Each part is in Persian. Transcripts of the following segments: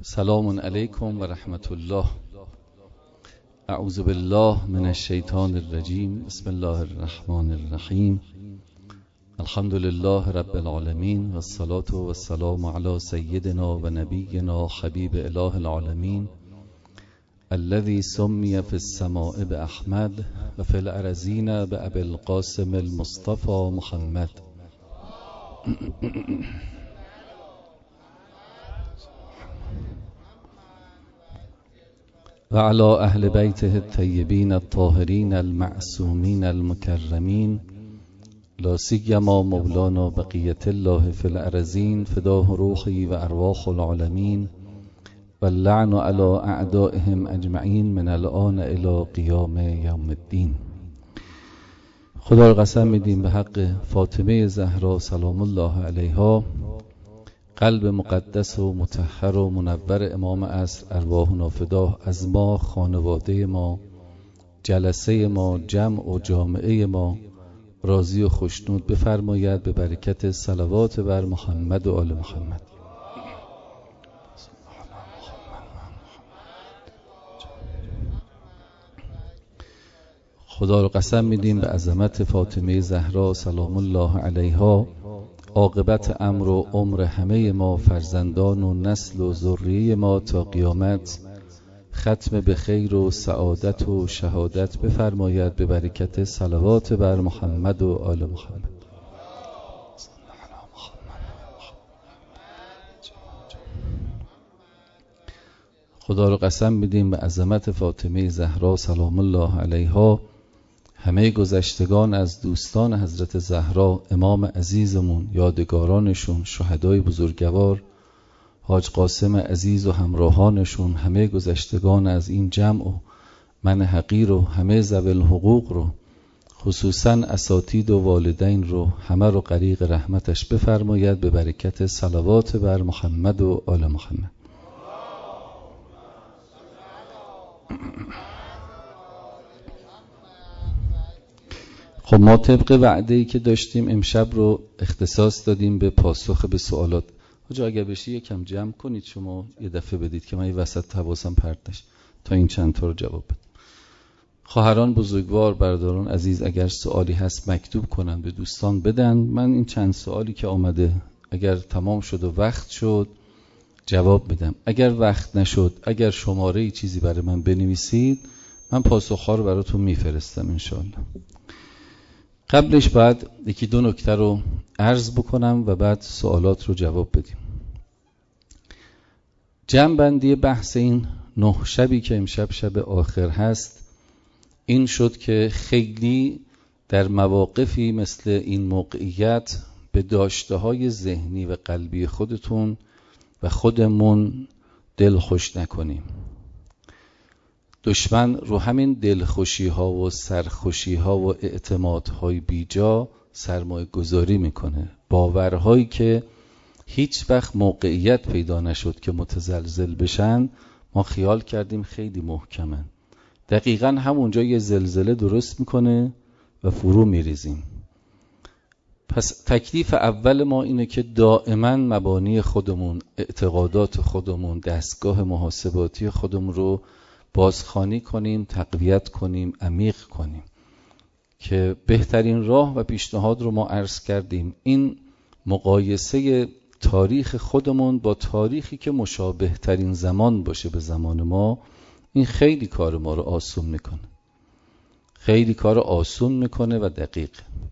سلام علیکم و رحمت الله. اعوذ بالله من الشیطان الرجیم. بسم الله الرحمن الرحیم. الحمد لله رب العالمین و الصلاة و السلام علی سیدنا و نبینا حبیب اله العالمین الذي سمی فی السماء باحمد و فی الارضین بابی القاسم المصطفى محمد. و علی اهل بیته الطیبین الطاهرین المعصومین المکرمین لا سیما مولانا بقیة الله فی الارضین فداه روحی و ارواح العالمین و اللعن علی اعدائهم اجمعین من الآن الی قیام یوم الدین. خدا را قسم میدیم به حق فاطمه زهرا سلام الله علیها، قلب مقدس و مطهر و منور امام عصر، ارواحنا فداه، از ما، خانواده ما، جلسه ما، جمع و جامعه ما راضی و خوشنود بفرماید به برکت صلوات بر محمد و آل محمد. خدا را قسم میدیم به عظمت فاطمه زهرا سلام الله علیها، عاقبت امر و عمر همه ما، فرزندان و نسل و ذریه ما تا قیامت ختم به خیر و سعادت و شهادت بفرماید به برکت صلوات بر محمد و آل محمد. خدا را قسم میدیم به عظمت فاطمه زهرا سلام الله علیها، همه گذشتگان از دوستان حضرت زهرا، امام عزیزمون، یادگارانشون، شهدای بزرگوار، حاج قاسم عزیز و همراهانشون، همه گذشتگان از این جمع و من حقیر و همه ذوی الحقوق رو، خصوصا اساتید و والدین رو، همه رو غریق رحمتش بفرماید به برکت صلوات بر محمد و آل محمد. خب ما طبق وعده‌ای که داشتیم امشب رو اختصاص دادیم به پاسخ به سوالات. حاجا اگر بشه یکم جمع کنید، شما یه دفعه بدید که من یه وسط حواسم پرت نشه تا این چند تا رو جواب بدم. خواهران بزرگوار، برادران عزیز، اگر سوالی هست مکتوب کنن به دوستان بدن. من این چند سوالی که آمده اگر تمام شد و وقت شد جواب بدم. اگر وقت نشد، اگر شماره چیزی برای من بنویسید، من پاسخ‌ها رو براتون میفرستم انشاءالله. قبلش باید یکی دو نکته رو عرض بکنم و بعد سوالات رو جواب بدیم. جمع بندی بحث این 9 شبی که امشب شب آخر هست این شد که خیلی در مواقفی مثل این موقعیت به داشته‌های ذهنی و قلبی خودتون و خودمون دل خوش نکنیم. دشمن رو همین دلخوشی ها و سرخوشی ها و اعتمادهای بیجا سرمایه گذاری میکنه. باورهایی که هیچ وقت موقعیت پیدا نشد که متزلزل بشن، ما خیال کردیم خیلی محکمن. دقیقاً همونجا یه زلزله درست میکنه و فرو میریزیم. پس تکلیف اول ما اینه که دائما مبانی خودمون، اعتقادات خودمون، دستگاه محاسباتی خودمون رو بازخوانی کنیم، تقویت کنیم، عمیق کنیم. که بهترین راه و پیشنهاد رو ما عرض کردیم، این مقایسه تاریخ خودمون با تاریخی که مشابه ترین زمان باشه به زمان ما، این خیلی کار ما رو آسون میکنه. خیلی کار آسون میکنه و دقیق.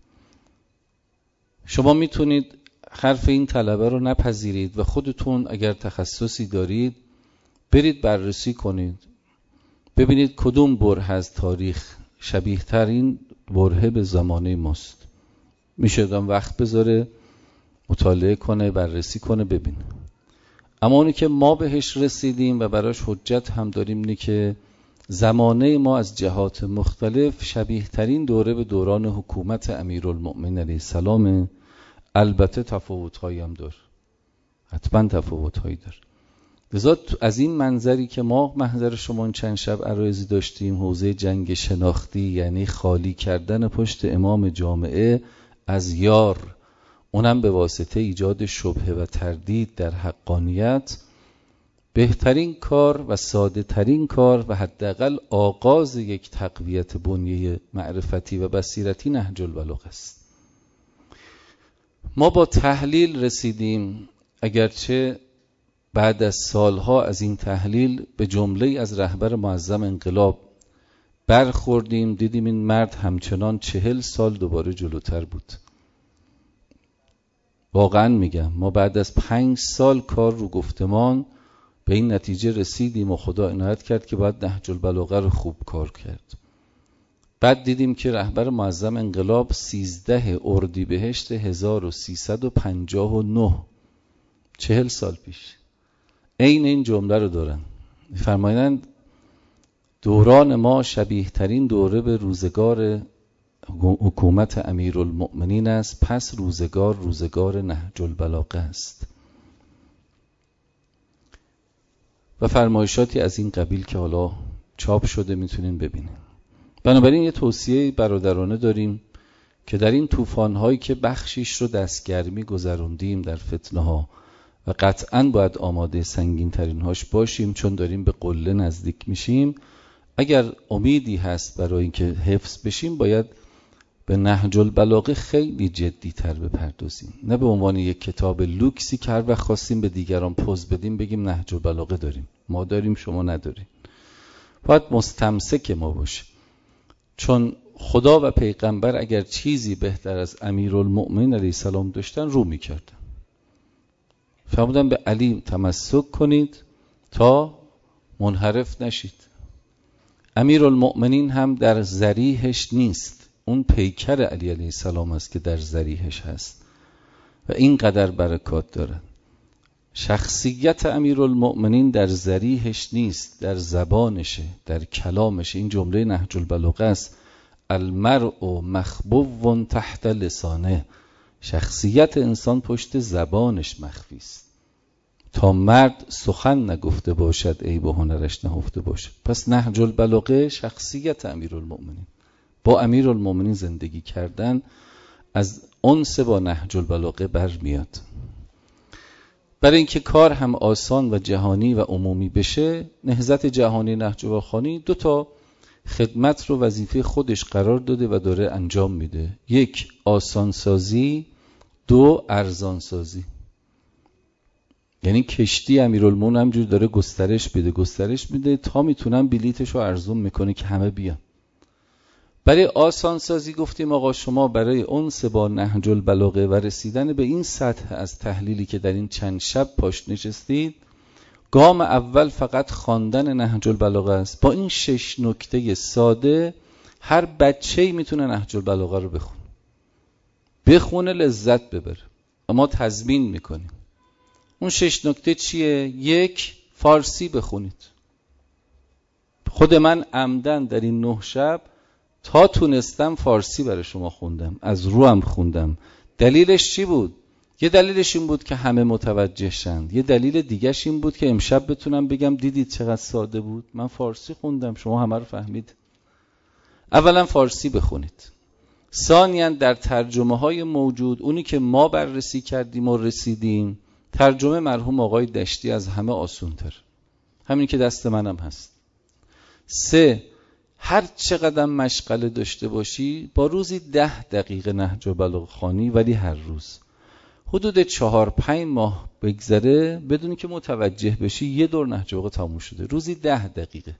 شما میتونید حرف این طلبه رو نپذیرید و خودتون اگر تخصصی دارید برید بررسی کنید، ببینید کدوم بره از تاریخ شبیه ترین بره به زمانه ماست. میشه آدم وقت بذاره مطالعه کنه، بررسی کنه، ببینه. اما اونی که ما بهش رسیدیم و براش حجت هم داریم اینه که زمانه ما از جهات مختلف شبیه ترین دوره به دوران حکومت امیرالمؤمنین علیه السلام. البته تفاوت‌هایی هم داره، حتما تفاوت‌هایی داره. لذا از این منظری که ما محضر شما این چند شب عرایزی داشتیم، حوزه جنگ شناختی، یعنی خالی کردن پشت امام جامعه از یار، اونم به واسطه ایجاد شبهه و تردید در حقانیت، بهترین کار و ساده ترین کار و حداقل آغاز یک تقویت بنیه معرفتی و بصیرتی نهج البلاغه است. ما با تحلیل رسیدیم، اگرچه بعد از سالها از این تحلیل به جمله از رهبر معظم انقلاب برخوردیم، دیدیم این مرد همچنان 40 سال دوباره جلوتر بود. واقعا میگم ما بعد از 5 سال کار رو گفتمان به این نتیجه رسیدیم و خدا عنایت کرد که باید نهج البلاغه رو خوب کار کرد. بعد دیدیم که رهبر معظم انقلاب 13 اردیبهشت 1359 40 سال پیش عین این جمله رو دارن، فرمایند دوران ما شبیه ترین دوره به روزگار حکومت امیرالمؤمنین است، پس روزگار نهج البلاغه است. و فرمایشاتی از این قبیل که حالا چاپ شده میتونین ببینین. بنابراین یه توصیه برادرانه داریم که در این طوفان‌هایی که بخشیش رو دستگرمی گذروندیم در فتنه‌ها و قطعاً باید آماده سنگین‌ترین‌هاش باشیم، چون داریم به قله نزدیک میشیم. اگر امیدی هست برای اینکه حفظ بشیم، باید به نهج البلاغه خیلی جدی‌تر بپردازیم، نه به عنوان یک کتاب لوکسی که هر وقت خواستیم به دیگران پوز بدیم بگیم نهج البلاغه داریم، ما داریم شما نداریم. باید مستمسک ما باشه، چون خدا و پیغمبر اگر چیزی بهتر از امیرالمؤمنین علیه السلام داشتن رو میکردن. فرمودن به علی تمسک کنید تا منحرف نشید. امیرالمؤمنین هم در ذریحش نیست، اون پیکر علی علیه السلام است که در ذریحش هست و اینقدر برکات داره. شخصیت امیرالمؤمنین در ذریحش نیست، در زبانشه، در کلامشه. این جمله نهج البلاغه است: المرء مخبوء تحت لسانه. شخصیت انسان پشت زبانش مخفی است. تا مرد سخن نگفته باشد عیب و هنرش نهفته باشد. پس نهج البلاغه شخصیت امیرالمؤمنین. با امیرالمؤمنین زندگی کردن از انس با نهج البلاغه برمیاد. برای اینکه کار هم آسان و جهانی و عمومی بشه، نهضت جهانی نهج البلاغه 2 تا خدمت رو وظیفه خودش قرار داده و داره انجام میده. 1 آسانسازی، 2 ارزانسازی. یعنی کشتی امیرالمؤمنین همجور داره گسترش میده تا میتونن بلیتش رو ارزون میکنه که همه بیان. برای آسانسازی گفتیم آقا شما برای انس با نهج البلاغه و رسیدن به این سطح از تحلیلی که در این چند شب پاش نشستید، گام اول فقط خواندن نهج البلاغه است. با این 6 نکته ساده هر بچه‌ای میتونه نهج البلاغه رو بخونه لذت ببره. اما تضمین میکنیم. اون 6 نکته چیه؟ 1 فارسی بخونید. خود من عمدن در این 9 شب تا تونستم فارسی برای شما خوندم، از روم خوندم. دلیلش چی بود؟ یه دلیلش این بود که همه متوجه شند. یه دلیل دیگهش این بود که امشب بتونم بگم دیدید چقدر ساده بود، من فارسی خوندم، شما همه رو فهمید. اولا فارسی بخونید. ثانیاً در ترجمه های موجود، اونی که ما بررسی کردیم و رسیدیم، ترجمه مرحوم آقای دشتی از همه آسونتر، همین که دست منم هست. 3 هر چقدر مشغله داشته باشی با روزی 10 دقیقه نهج البلاغه خوانی، ولی هر روز حدود 4-5 ماه بگذره بدونی که متوجه بشی یه دور نهج البلاغه تموم شده. روزی 10 دقیقه.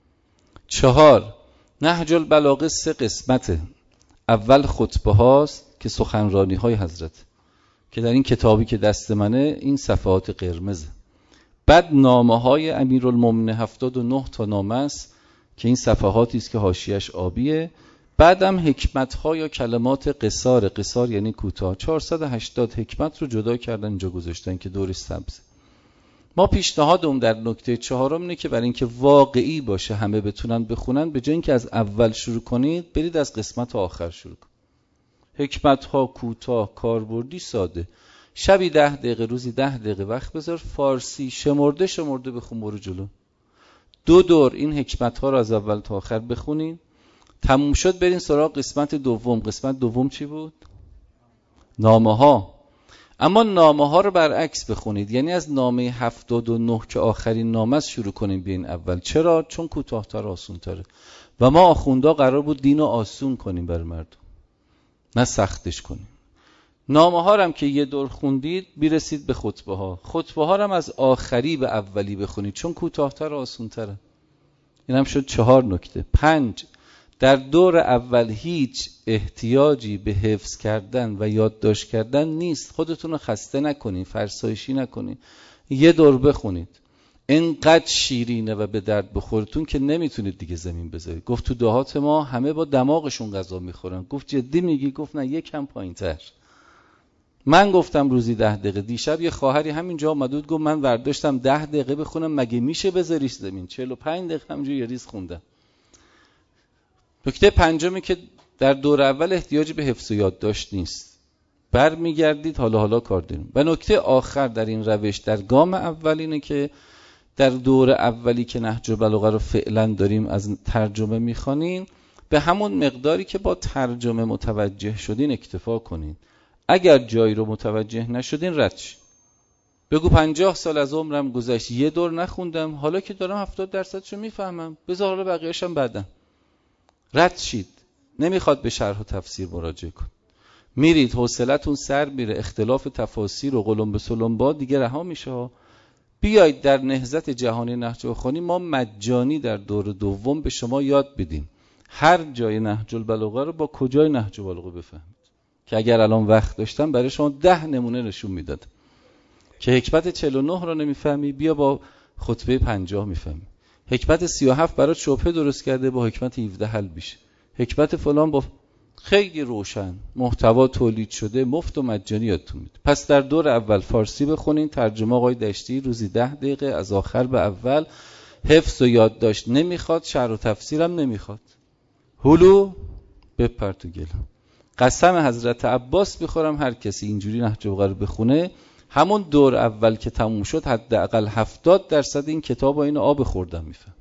4 نهج البلاغه 3 قسمته. اول خطبه هاست که سخنرانی های حضرت که در این کتابی که دست منه این صفحات قرمزه. بعد نامه های امیرالمؤمنین 79 تا نامه است که این صفحاتی است که حاشیه‌اش آبیه. بعدم حکمت ها یا کلمات قصار یعنی کوتاه، 480 حکمت رو جدا کردن اینجا گذاشتن که دورش سبز. ما پیشنهادم در نکته 4 اینه که برای اینکه واقعی باشه همه بتونن بخونن، به جای اینکه از اول شروع کنید برید از قسمت آخر شروع کنید. حکمت ها کوتاه، کاربردی، ساده. شبی 10 دقیقه، روزی 10 دقیقه وقت بذار، فارسی شمرده بخون، برو جلو. 2 دور این حکمت ها رو از اول تا آخر بخونین. تموم شد برین سراغ قسمت دوم. قسمت دوم چی بود؟ نامه ها. اما نامه ها رو برعکس بخونید، یعنی از نامه 79 که آخرین نامه است شروع کنیم بیاین اول. چرا؟ چون کوتاه‌تر آسان‌تره و ما آخوندا قرار بود دین رو آسون کنیم بر مردم، نه سختش کنیم. نامه ها هم که یه دور خوندید بیرسید به خطبه ها. خطبه ها هم از آخری به اولی بخونید چون کوتاه‌تر و آسان‌تره. این هم شد 4 نکته. 5، در دور اول هیچ احتیاجی به حفظ کردن و یادداشت کردن نیست. خودتون رو خسته نکنید، فرسایشی نکنید، یه دور بخونید. اینقدر شیرینه و به درد بخورتون که نمیتونید دیگه زمین بذارید. گفت تو دهات ما همه با دماغشون غذا میخورن. گفت جدی میگی؟ گفت نه یکم پایین‌تر. من گفتم روزی 10 دقیقه. دیشب یه خواهری همینجا اومد گفت من ورداشتم 10 دقیقه بخونم، مگه میشه بذاریش زمین؟ 45 دقیقه همینجوری یه ریز خوندم. نکته 5 که در دور اول احتیاجی به حفظ و یادداشت نیست. برمیگردید حالا کار داریم. و نکته آخر در این روش در گام اول اینه که در دور اولی که نهج البلاغه رو فعلا داریم از ترجمه میخوانین، به همون مقداری که با ترجمه متوجه شدین اکتفا کنین. اگر جایی رو متوجه نشدین رد شید. بگو 50 سال از عمرم گذشت یه دور نخوندم، حالا که دارم 70% میفهمم، بذار حالا بقیه‌شم بعدم. رد شید. نمیخواد به شرح و تفسیر مراجعه کن. میرید حوصلتون سر میره، اختلاف تفاسیر و قلم به سلمبا دیگه رها میشه. بیایید در نهضت جهانی نهج البلاغه ما مجانی در دور دوم به شما یاد بدیم هر جای نهج البلاغه رو با کجای نهج البلاغه بفهمید. که اگر الان وقت داشتم برای شما 10 نمونه نشون میدادم. که حکمت 49 رو نمیفهمی، بیا با خطبه 50 میفهمی. حکمت 37 برات شبهه درست کرده، با حکمت 17 حل میشه. حکمت فلان با خیلی روشن محتوا تولید شده، مفت و مجانی یادتون میده. پس در دور اول فارسی بخونین، ترجمه آقای دشتی روزی 10 دقیقه از آخر به اول. حفظ و یادداشت نمیخواد، شرح و تفسیرم نمیخواد. هلو بپر تو گلم. قسم حضرت عباس بخورم هر کسی اینجوری نهج البلاغه رو بخونه، همون دور اول که تموم شد حداقل 70% این کتاب این آب خوردم میفهم.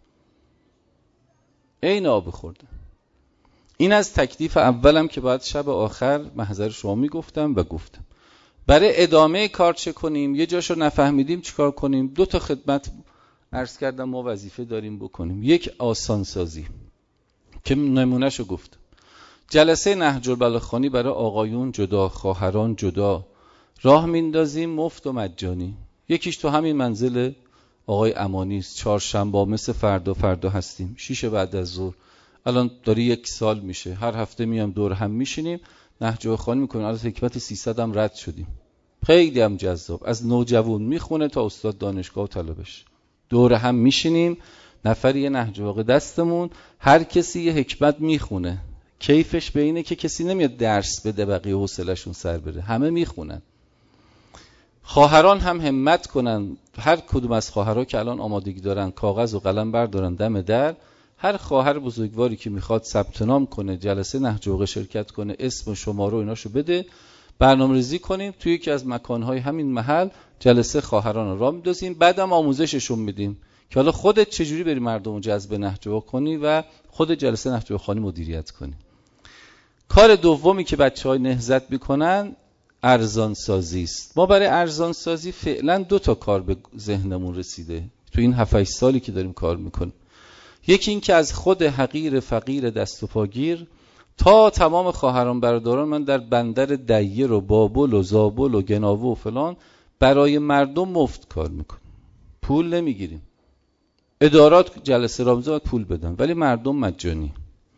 این آب خوردم. این از تکلیف اولم که بعد شب آخر محضر شما میگفتم و گفتم. برای ادامه کار چه کنیم؟ یه جاشو نفهمیدیم چیکار کنیم؟ 2 تا خدمت عرض کردم ما وظیفه داریم بکنیم. یک، آسان سازی که نمونهشو گفتم. جلسه نهج البلاغه برای آقایون جدا، خواهران جدا راه میندازیم، مفت و مجانی. یکیش تو همین منزل آقای امانی است، 4شنبه مثل فردا هستیم، 6 بعد از ظهر. الان داری 1 سال میشه، هر هفته میام دور هم میشینیم نهج البلاغه میکنیم. الان حکمت 300 هم رد شدیم. خیلی هم جذاب، از نوجوان میخونه تا استاد دانشگاه و طلبش. دور هم میشینیم، نفری یه نهج البلاغه دستمون، هر کسی یه حکمت میخونه. کیفش به اینه که کسی نمیاد درس بده بقیه حوصله‌شون سر بره، همه میخونن. خواهران هم همت کنن، هر کدوم از خواهرها که الان آمادگی دارن کاغذ و قلم بردارن دم در. هر خواهر بزرگواری که میخواد ثبت نام کنه، جلسه نهج البلاغه شرکت کنه، اسم و شماره و ایناشو بده، برنامه‌ریزی کنیم توی یکی از مکان‌های همین محل جلسه خواهران رو راه میندازیم. بعدم آموزششون میدیم که حالا خودت چجوری بری مردم رو جذب نهج البلاغه کنی و خود جلسه نهج البلاغه مدیریت کنی. کار دومی که بچه‌های نهضت میکنن ارزان سازی است. ما برای ارزان سازی فعلا 2 تا کار به ذهنمون رسیده تو این 7-8 سالی که داریم کار میکنیم. یکی این که از خود حقیر فقیر دست و پاگیر تا تمام خواهران برادران من در بندر دیر و بابل و زابل و گناوه و فلان برای مردم مفت کار میکنیم. پول نمیگیریم. ادارات جلسه رامزه پول بدن ولی مردم مجانی.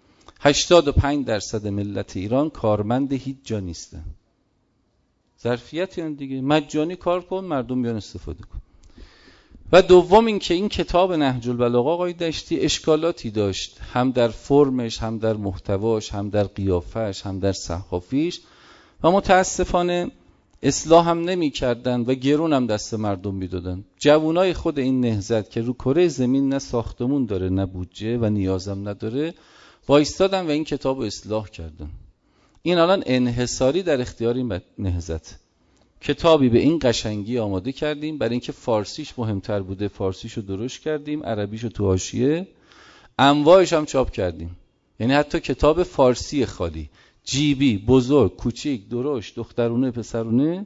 85% ملت ایران کارمند هیچ جا نیستن. ظرفیت یعنی دیگه مجانی کار کن، مردم بیان استفاده کن. و دوم این که این کتاب نهج البلاغه آقای دشتی اشکالاتی داشت، هم در فرمش، هم در محتواش، هم در قیافش، هم در صحافیش، و متاسفانه اصلاح هم نمی کردن و گرون هم دست مردم میدادن. جوانای خود این نهضت که رو کره زمین نه ساختمون داره نه بودجه و نیازم نداره وایستادن و این کتاب رو اصلاح کردن. این الان انحصاری در اختیار این نهضت. کتابی به این قشنگی آماده کردیم، برای اینکه فارسیش مهمتر بوده فارسیشو درست کردیم، عربیشو تو حاشیه، انواعش هم چاپ کردیم. یعنی حتی کتاب فارسی خالی، جیبی، بزرگ، کوچیک، درشت، دخترونه، پسرونه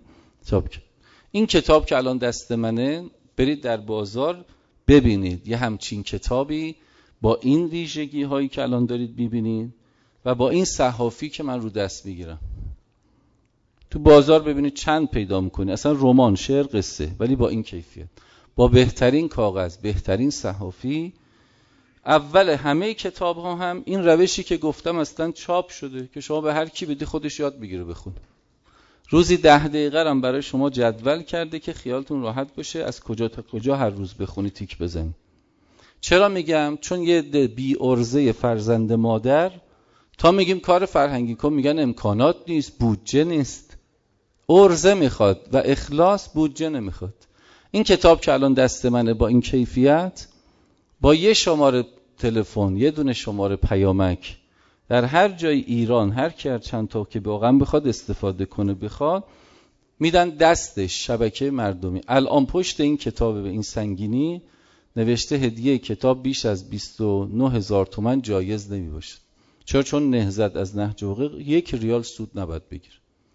این کتاب که الان دست منه، برید در بازار ببینید یه همچین کتابی با این ویژگی هایی که الان دارید میبینید و با این صحافی که من رو دست میگیرم، تو بازار ببینید چند پیدا میکنید، اصلا رمان، شعر، قصه، ولی با این کیفیت، با بهترین کاغذ، بهترین صحافی. اول همه کتاب ها هم این روشی که گفتم اصلا چاپ شده که شما به هر کی بدی خودش یاد بگیره بخونه. روزی 10 دقیقه هم برای شما جدول کرده که خیالتون راحت باشه از کجا تا کجا هر روز بخونی، تیک بزنی. چرا میگم؟ چون یه بی ارزه فرزند مادر تا میگیم کار فرهنگی کن میگن امکانات نیست، بودجه نیست. ارزه میخواد و اخلاص، بودجه نمیخواد. این کتاب که الان دست منه با این کیفیت، با یه شماره تلفن، یه دونه شماره پیامک، در هر جای ایران هر کی هر چند تا که واقعا بخواد استفاده کنه بخواد، میدن دستش. شبکه مردمی الان پشت این کتاب به این سنگینی نوشته هدیه کتاب بیش از 29,000 تومان جایز نمی باشد. چون نهضت از نهج حقوق 1 ریال سود نباید بگیر.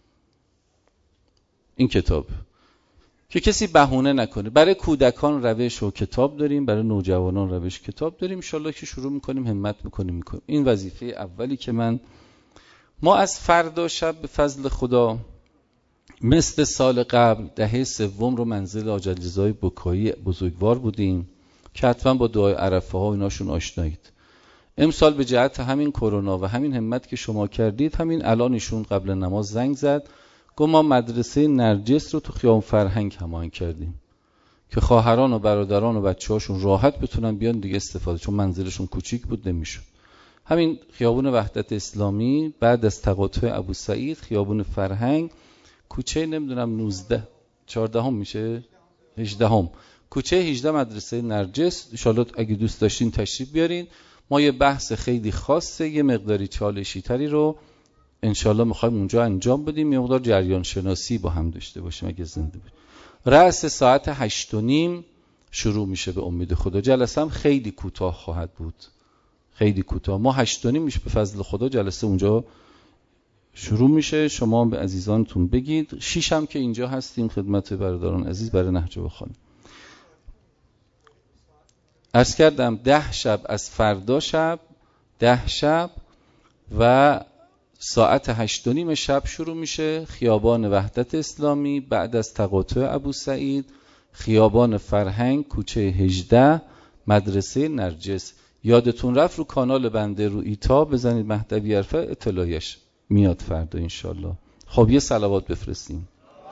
این کتاب که کسی بهونه نکنه. برای کودکان روش و کتاب داریم، برای نوجوانان روش کتاب داریم. انشالله که شروع میکنیم همت میکنیم. این وظیفه اولی که ما از فردا شب به فضل خدا مثل سال قبل دهه سوم رو منزل حاج علیرضا بکایی بزرگوار بودیم که حتما با دعای عرفه ها ایناشون آشنایید. امسال به جهت همین کرونا و همین همت که شما کردید، همین الان ایشون قبل نماز زنگ زد گفت ما مدرسه نرجس رو تو خیابون فرهنگ هماهنگ کردیم که خواهران و برادران و بچه‌هاشون راحت بتونن بیان دیگه استفاده، چون منزلشون کوچیک بود نمیشد. همین خیابون وحدت اسلامی بعد از تقاطع ابوسعید، خیابون فرهنگ، کوچه نمیدونم 19 14 میشه 18 کوچه 18 مدرسه نرجس. ان شاءالله اگه دوست داشتین تشریف بیارین. ما یه بحث خیلی خاصه، یه مقداری چالشی تری رو ان شاءالله می‌خوایم اونجا انجام بدیم، یه مقدار جریان شناسی با هم داشته باشیم اگه زنده باشیم. رأس ساعت 8:30 شروع میشه به امید خدا. جلسه هم خیلی کوتاه خواهد بود، خیلی کوتاه. ما 8:30 میشه به فضل خدا جلسه اونجا شروع میشه. شما به عزیزانتون بگید. 6 هم که اینجا هستیم خدمت برادران عزیز برای نهج بخونیم. عرض کردم 10 شب از فردا شب، 10 شب و ساعت 8:30 شب شروع میشه. خیابان وحدت اسلامی بعد از تقاطع ابوسعید، خیابان فرهنگ، کوچه 18 مدرسه نرجس. یادتون رفت رو کانال بنده رو ایتا بزنید مهدوی عرفه، اطلاعش میاد فردا انشالله. خب یه صلوات بفرستیم.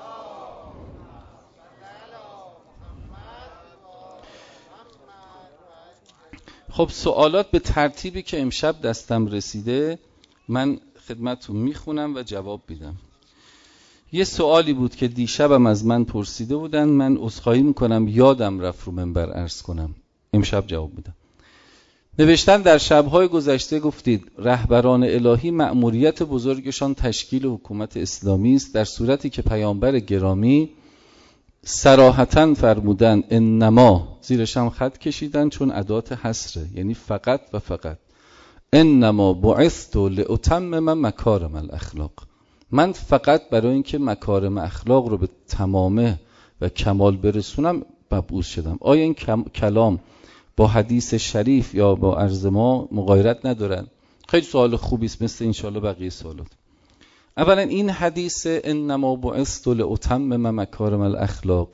خب سوالات به ترتیبی که امشب دستم رسیده من خدمتتون میخونم و جواب میدم. یه سوالی بود که دیشبم از من پرسیده بودن، من عذرخواهی میکنم یادم رفت رو منبر عرض کنم، امشب جواب میدم. نوشتن در شب‌های گذشته گفتید رهبران الهی مأموریت بزرگشان تشکیل حکومت اسلامی است، در صورتی که پیامبر گرامی صراحتاً فرمودن انما، زیرش هم خط کشیدن چون ادات حصره، یعنی فقط و فقط، انما بعثت لاتمم مکارم الاخلاق، من فقط برای اینکه مکارم اخلاق رو به تمامه و کمال برسونم مبعوث شدم. آیا این کلام با حدیث شریف یا با عرض ما مغایرت ندارن؟ خیلی سوال خوبی است، مثل انشالله بقیه سوالات. اولا این حدیث انما بعثت لاتمم مکارم الاخلاق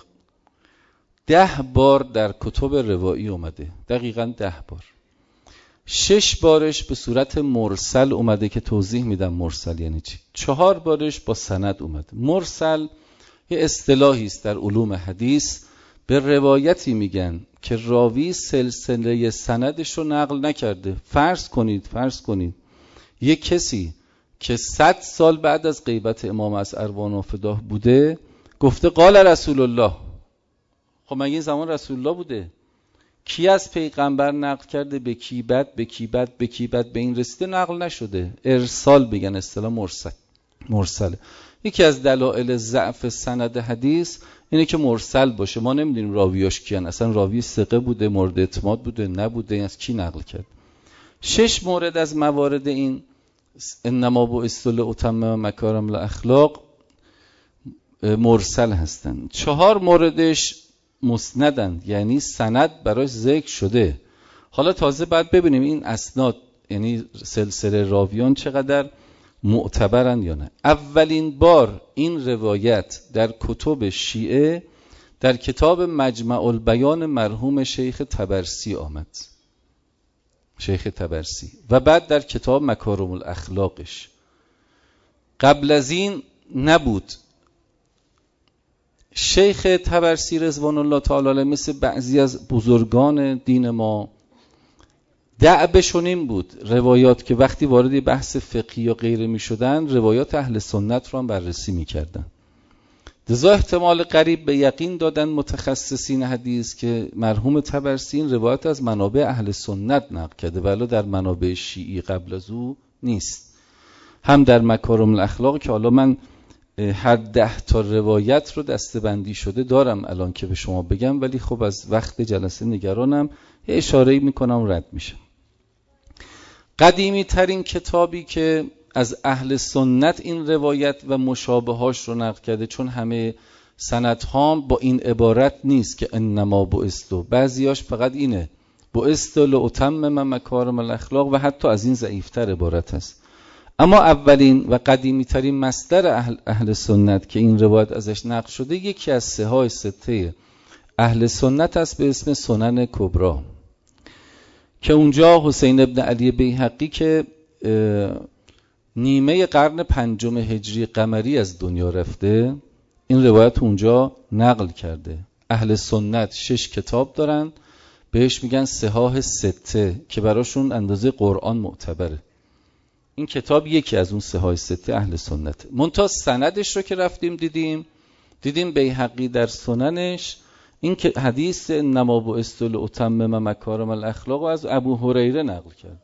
10 بار در کتب روایی اومده، دقیقاً 10 بار. 6 بارش به صورت مرسل اومده که توضیح میدم مرسل یعنی چی. 4 بارش با سند اومده. مرسل یه اصطلاحی است در علوم حدیث، به روایتی میگن که راوی سلسله سندش رو نقل نکرده. فرض کنید یه کسی که 100 سال بعد از غیبت امام از اروان و فداه بوده گفته قال رسول الله. خب مگه این زمان رسول الله بوده؟ کی از پیغمبر نقل کرده؟ به کی بعد به این رسیده نقل نشده. ارسال بگن، اصطلاح مرسله. یکی از دلایل ضعف سند حدیث اینه که مرسل باشه. ما نمیدونیم راویاش کیان، اصلا راوی ثقه بوده، مورد اعتماد بوده، نبوده، از کی نقل کرد. 6 مورد از موارد این انما بعثت لاتمم مکارم الاخلاق مرسل هستند. 4 موردش مسندند، یعنی سند براش ذکر شده. حالا تازه بعد ببینیم این اسناد یعنی سلسله راویان چقدر معتبرند یا نه. اولین بار این روایت در کتب شیعه در کتاب مجمع البیان مرحوم شیخ طبرسی آمد، شیخ طبرسی، و بعد در کتاب مکارم الاخلاقش. قبل از این نبود. شیخ طبرسی رضوان الله تعالی علیه مثل بعضی از بزرگان دین ما دعبشون این بود روایات که وقتی وارد بحث فقهی یا غیره می شدن روایات اهل سنت رو هم بررسی می کردن. لذا احتمال قریب به یقین دادن متخصصین حدیث که مرحوم طبرسی این روایت از منابع اهل سنت نقل کرده ولی در منابع شیعی قبل از او نیست. هم در مکارم الاخلاق که حالا من هر 10 تا روایت رو دسته‌بندی شده دارم الان که به شما بگم، ولی خب از وقت جلسه نگرانم، یه اشاره‌ای میکنم رد میشه. قدیمی ترین کتابی که از اهل سنت این روایت و مشابهاش رو نقل کرده، چون همه سندها با این عبارت نیست که انما بعثت، بعضیاش فقط اینه بعثت لأتمم مکارم الاخلاق و حتی از این ضعیف‌تر عبارت است. اما اولین و قدیمی ترین مصدر اهل سنت که این روایت ازش نقل شده یکی از 3 سته اهل سنت است به اسم سنن کبری که اونجا حسین ابن علی بیهقی که نیمه قرن 5 هجری قمری از دنیا رفته این روایت اونجا نقل کرده. اهل سنت 6 کتاب دارن بهش میگن صحاح سته که براشون اندازه قرآن معتبره. این کتاب یکی از اون صحاح سته اهل سنت. منتها سندش رو که رفتیم دیدیم بیهقی در سننش این که حدیث انما بعثت لأتمم مکارم الاخلاق از ابو هریره نقل کرد.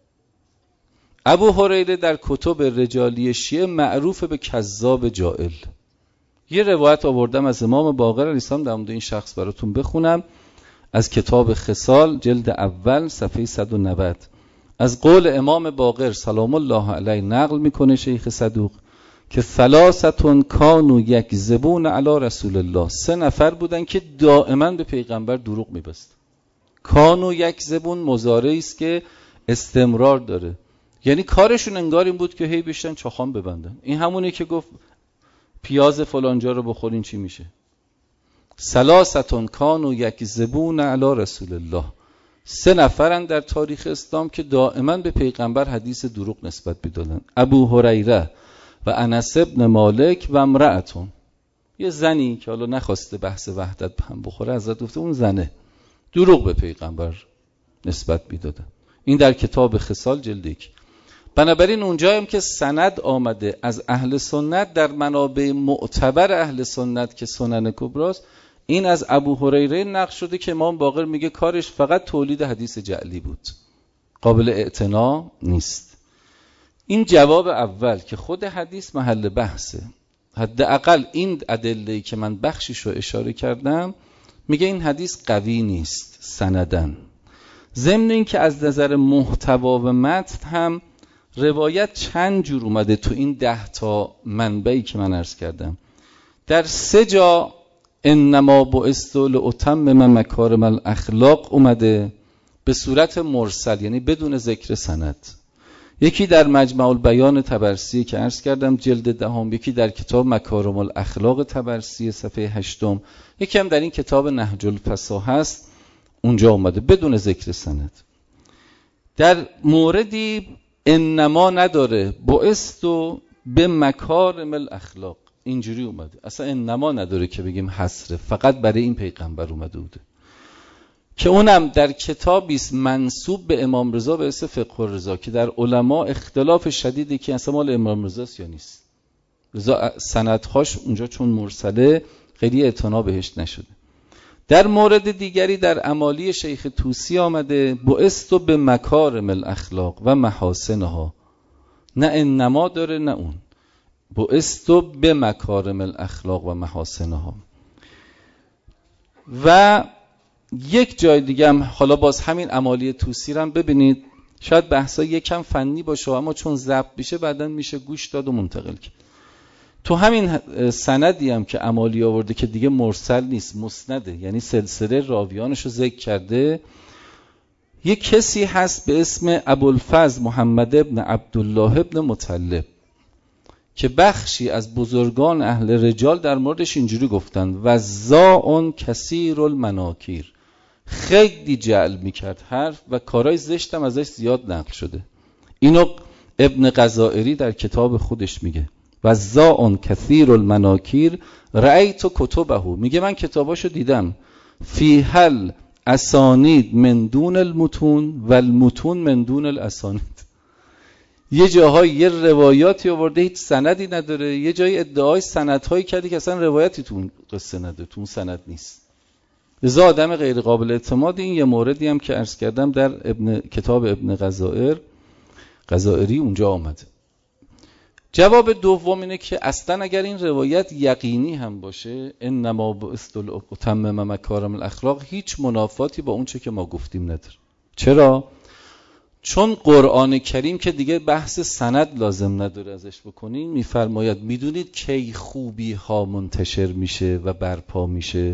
ابو هریره در کتب رجالی شیعه معروف به کذاب جائل. یه روایت آوردم از امام باقر علیه السلام در مورد این شخص براتون بخونم از کتاب خصال جلد اول صفحه 190 از قول امام باقر سلام الله علیه نقل میکنه شیخ صدوق که 3 کانوا یکذبون علی رسول الله، 3 نفر بودن که دائما به پیغمبر دروغ میبست. کانوا یکذبون مضارعی است که استمرار داره، یعنی کارشون انگار این بود که هی بشن چاخان ببندن. این همونی که گفت پیاز فلانجا رو بخورین چی میشه. 3 کانوا یکذبون علی رسول الله، 3 نفرن در تاریخ اسلام که دائما به پیغمبر حدیث دروغ نسبت میدادن. ابو هریره و انس ابن مالک و امرأتون، یه زنی که حالا نخواسته بحث وحدت هم بخوره حضرت گفته اون زنه دروغ به پیغمبر نسبت میدادن. این در کتاب خصال جلد 1. بنابراین اونجا هم که سند آمده از اهل سنت در منابع معتبر اهل سنت که سنن کبراست، این از ابو هریره نقل شده که امام باقر میگه کارش فقط تولید حدیث جعلی بود، قابل اعتنا نیست. این جواب اول که خود حدیث محل بحثه. حداقل این ادله‌ای که من بخشیش رو اشاره کردم میگه این حدیث قوی نیست سندن. ضمن این که از نظر محتوا و متن هم روایت چند جور اومده تو این 10 تا منبعی که من عرض کردم. در 3 جا انما بعثت لأتمم مکارم الاخلاق اومده به صورت مرسل، یعنی بدون ذکر سند. یکی در مجمع البیان طبرسی که عرض کردم جلد 10، یکی در کتاب مکارم الاخلاق طبرسی صفحه 8، یکی هم در این کتاب نهج الفصاحه است اونجا اومده بدون ذکر سند. در موردی انما نداره بعثت به مکارم الاخلاق اینجوری اومده، اصلا انما نداره که بگیم حصره، فقط برای این پیغمبر اومده بوده که اونم در کتابی است منسوب به امام رضا به اسم فقه الرضا که در علما اختلاف شدیدی که اصلا مال امام رضا است یا نیست. رضا سندهاش اونجا چون مرسله خیلی اعتنا بهش نشده. در مورد دیگری در امالی شیخ طوسی آمده بعثت به مکارم الاخلاق و محاسنها، نه انما داره نه اون، بعثت به مکارم الاخلاق و محاسنها. و یک جای دیگه هم حالا باز همین امالی طوسی رو هم ببینید، شاید بحثا یکم فنی باشه اما چون ضبط میشه بعدن میشه گوش داد و منتقل کرد. تو همین سندی هم که عمالی آورده که دیگه مرسل نیست، مسنده، یعنی سلسله راویانش رو ذکر کرده، یه کسی هست به اسم ابوالفضل محمد ابن عبدالله ابن مطلب که بخشی از بزرگان اهل رجال در موردش اینجوری گفتن: وزاعٌ کثیر المناکیر، خیلی جعل میکرد حرف و کارهای زشتم ازش زیاد نقل شده. اینو ابن غزائری در کتاب خودش میگه: وزاعٌ کثیر المناکیر رأیت کتبه، میگه من کتاباشو دیدم، فی هل اسانید من دون المتون و المتون من دون الاسانید. یه جاهای یه روایاتی آورده هیچ سندی نداره، یه جای ادعای سندهایی کردی که اصلا روایتی تو اون قصه نداره، تو اون سند نیست. لذا آدم غیر قابل اعتماد. این یه موردی هم که عرض کردم در کتاب ابن غزائری اونجا آمده. جواب دوم اینه که اصلا اگر این روایت یقینی هم باشه، انما بعثت لاتمم مکارم الاخلاق، هیچ منافاتی با اون چه که ما گفتیم نداره. چرا؟ چون قرآن کریم که دیگه بحث سند لازم نداره ازش بکنیم، میفرماید میدونید کی خوبی ها منتشر میشه و برپا میشه؟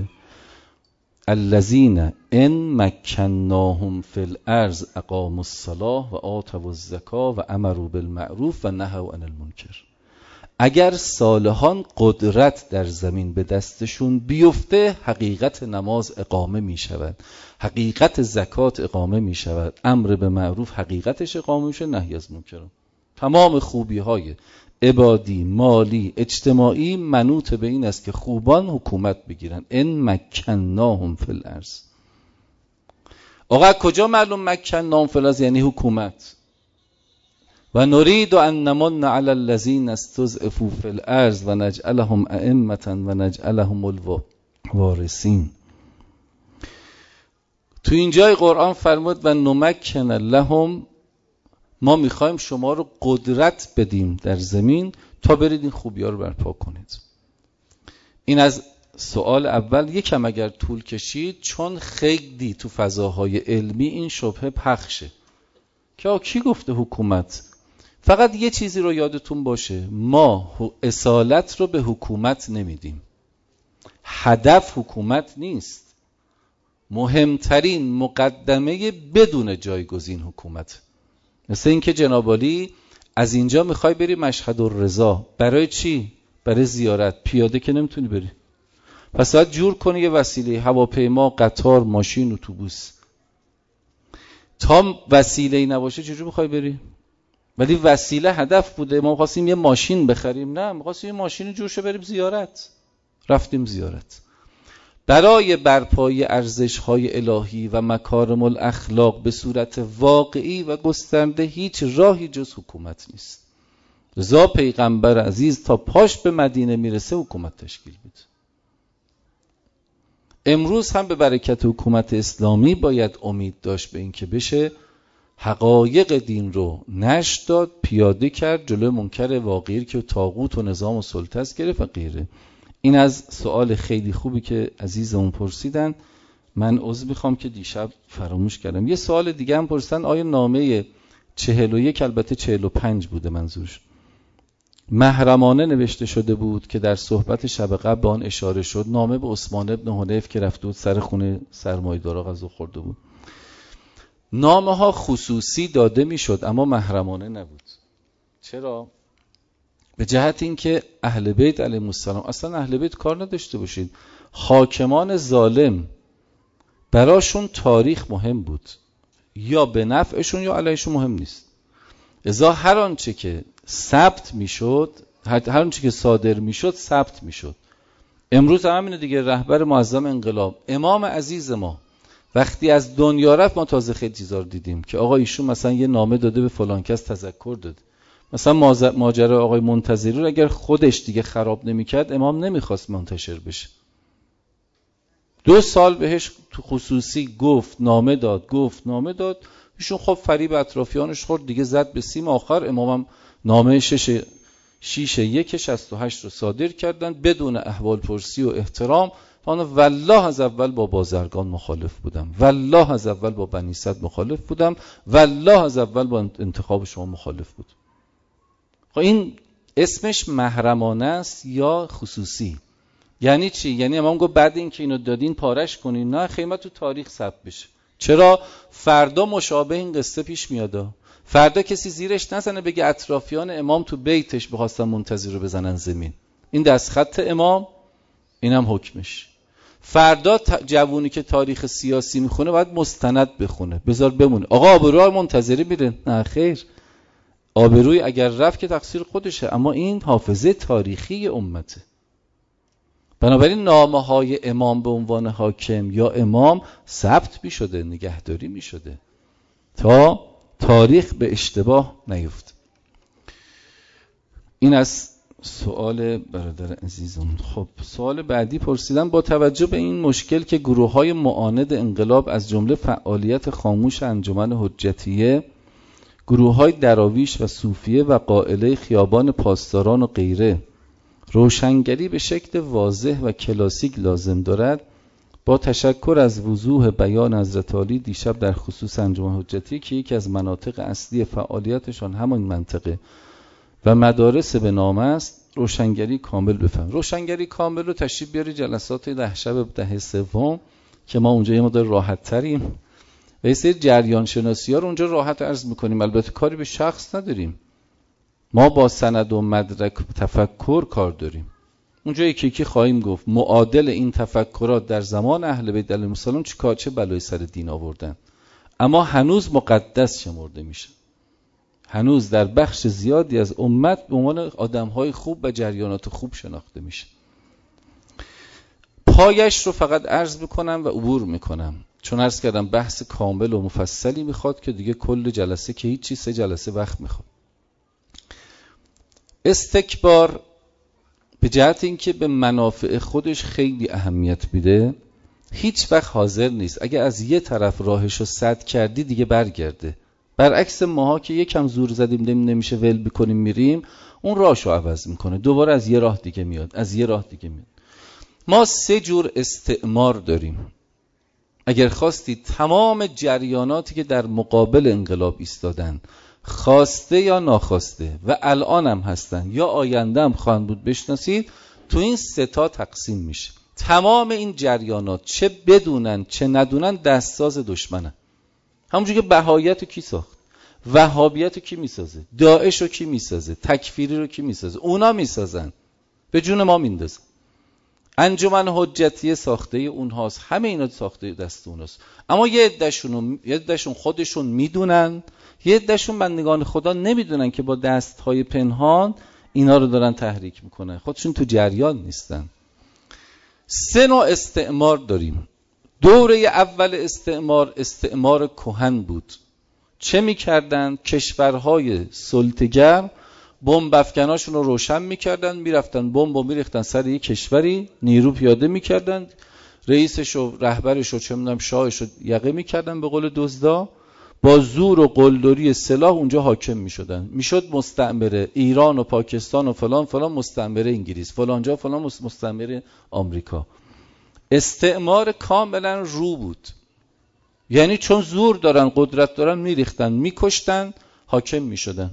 الذین ان مکناهم فی الارض اقاموا الصلاة و آتوا الزکاة و امروا بالمعروف و نهوا عن المنکر. اگر صالحان قدرت در زمین به دستشون بیفته، حقیقت نماز اقامه می شود، حقیقت زکات اقامه می شود، امر به معروف حقیقتش اقامه میشه، نهی از منکر. تمام خوبی های عبادی، مالی، اجتماعی منوط به این است که خوبان حکومت بگیرن. ان مکناهم فی الارض. آقا کجا معلوم مکناهم فی الارض یعنی حکومت؟ و نرید ان نمن علی الذین استضعفوا فی الارض و نجعلهم ائمة و نجعلهم الوارثین. تو اینجای قرآن فرمود و نمکن لهم، ما میخوایم شما رو قدرت بدیم در زمین تا برید این خوبی ها رو برپا کنید. این از سوال اول. یکم اگر طول کشید، چون خیلی تو فضاهای علمی این شبهه پخشه که کی گفته حکومت. فقط یه چیزی رو یادتون باشه، ما اصالت رو به حکومت نمیدیم، هدف حکومت نیست، مهمترین مقدمه بدون جایگزین حکومت. مثل این که جناب عالی از اینجا میخوای بری مشهد الرضا، برای چی؟ برای زیارت. پیاده که نمیتونی بری، پس باید جور کنی یه وسیله، هواپیما، قطار، ماشین، اتوبوس. تا وسیله‌ای نباشه چجوری میخوای بری؟ ولی وسیله هدف بوده. ما خواستیم یه ماشین بخریم، نه، ما خواستیم یه ماشین جورشه بریم زیارت. رفتیم زیارت. برای برپایی ارزش‌های الهی و مکارم الاخلاق به صورت واقعی و گسترده هیچ راهی جز حکومت نیست. لذا پیغمبر عزیز تا پاش به مدینه میرسه حکومت تشکیل میده. امروز هم به برکت حکومت اسلامی باید امید داشت به این که بشه حقایق دین رو نشر داد، پیاده کرد، جلوی منکر واقعی که طاغوت و نظام و سلطه است گرفت و غیره. این از سوال خیلی خوبی که عزیزمون پرسیدن. من عذر میخوام که دیشب فراموش کردم. یه سوال دیگه هم پرسیدن، آیا نامه 41 البته 45 بوده منظورش، محرمانه نوشته شده بود که در صحبت شب قبل به آن اشاره شد. نامه به عثمان ابن حنیف که رفته بود سر خونه سرمایه‌دارا غذا خورده بود. نامه ها خصوصی داده میشد اما محرمانه نبود. چرا؟ به جهت اینکه اهل بیت علیهم السلام، اصلا اهل بیت کار نداشته باشید، حاکمان ظالم براشون تاریخ مهم بود، یا به نفعشون یا علیهشون مهم نیست. لذا هر آنچه که ثبت میشد، هر آنچه که صادر میشد ثبت میشد. امروز همینه دیگه. رهبر معظم انقلاب، امام عزیز ما، وقتی از دنیا رفت ما تازه خیلی چیزا رو دیدیم که آقا ایشون مثلا یه نامه داده به فلان کس تذکر داد. مثلا ماجرا آقای منتظری رو اگر خودش دیگه خراب نمی‌کرد، امام نمیخواست منتشر بشه. 2 سال بهش تو خصوصی گفت، نامه داد. ایشون خب فریب اطرافیانش خورد دیگه، زد به سیم. آخر امامم نامه 6/1/68 رو صادر کردن بدون احوال پرسی و احترام. والله از اول با بازرگان مخالف بودم، والله از اول با بنی صد مخالف بودم، والله از اول با انتخاب شما مخالف بود. خب این اسمش محرمانه است یا خصوصی. یعنی چی؟ یعنی امام گفت بعد این که اینو دادین پارش کنین، نه خیمه تو تاریخ ثبت بشه. چرا؟ فردا مشابه این قصه پیش میاد. فردا کسی زیرش نزنه بگه اطرافیان امام تو بیتش بخواستن منتظر رو بزنن زمین. این دستخط امام، اینم حکمش. فردا جوونی که تاریخ سیاسی میخونه باید مستند بخونه، بذار بمونه. آقا آبروی منتظری میره؟ نه خیر، آبروی اگر رفت که تقصیر خودشه، اما این حافظه تاریخی امته. بنابراین نامه های امام به عنوان حاکم یا امام ثبت می شده، نگهداری می شده تا تاریخ به اشتباه نیفت. این از سوال برادر عزیزم. خب سوال بعدی پرسیدن با توجه به این مشکل که گروه های معاند انقلاب از جمله فعالیت خاموش انجمن حجتیه، گروه های دراویش و صوفیه و قائله خیابان پاسداران و غیره روشنگری به شکل واضح و کلاسیک لازم دارد، با تشکر از وضوح بیان حضرت عالی دیشب در خصوص انجمن حجتیه که یکی از مناطق اصلی فعالیتشان همان منطقه و مدارس به نام است، روشنگری کامل بفهم. روشنگری کامل رو تشریف بیاری جلسات 10 شب 10 سوم که ما اونجا یه مقدار راحت تریم و یه سری جریان شناسی ها رو اونجا راحت عرض میکنیم. البته کاری به شخص نداریم، ما با سند و مدرک تفکر کار داریم. اونجا یکی خواهیم گفت معادل این تفکرات در زمان اهل بیت علیهم السلام چه بلای سر دین آوردن، اما هنوز مقدس شمرده میشه. هنوز در بخش زیادی از امت به عنوان آدم‌های خوب و جریانات خوب شناخته میشه. پایش رو فقط عرض میکنم و عبور میکنم، چون عرض کردم بحث کامل و مفصلی میخواد که دیگه کل جلسه که هیچی 3 جلسه وقت میخواد. استکبار به جهت اینکه به منافع خودش خیلی اهمیت میده، هیچ وقت حاضر نیست اگه از یه طرف راهشو سد کردی دیگه برگرده. برعکس ماها که یکم زور زدیم نمیشه ول بکنیم میریم، اون راهشو عوض میکنه، دوباره از یه راه دیگه میاد، از یه راه دیگه میاد. ما 3 جور استعمار داریم. اگر خواستید تمام جریاناتی که در مقابل انقلاب ایستادن، خواسته یا ناخواسته و الان هم هستن یا آینده هم خواهند بود، بشناسید تو این 3 تا تقسیم میشه. تمام این جریانات چه بدونن چه ندونن دستساز دشمنن. همونجوری که بهایت رو کی ساخت؟ وهابیت رو کی میسازه؟ داعش رو کی میسازه؟ تکفیری رو کی میسازه؟ اونا میسازن، به جون ما میندازن. انجمن حجتیه ساخته اونهاست، همه اینا ساخته دست اوناست. اما یه عدهشون خودشون میدونن، یه عدهشون بندگان خدا نمیدونن که با دستهای پنهان اینا رو دارن تحریک میکنن، خودشون تو جریان نیستن. 3 نوع استعمار داریم. دوره اول استعمار کهن بود. چه میکردن؟ کشورهای سلطه‌گر بمب افکناشون رو روشن میکردن، میرفتن بمب رو میریختن سر یک کشوری، نیرو پیاده میکردن، رئیسش و رهبرش و چه میدونم شاهش رو یقه میکردن به قول دزدا، با زور و قلدری سلاح اونجا حاکم میشدن. میشد مستعمره ایران و پاکستان و فلان مستعمره انگلیس، فلان جا فلان مستعمره آمریکا. استعمار کاملا رو بود، یعنی چون زور دارن قدرت دارن میریختن میکشتن، حاکم میشدن.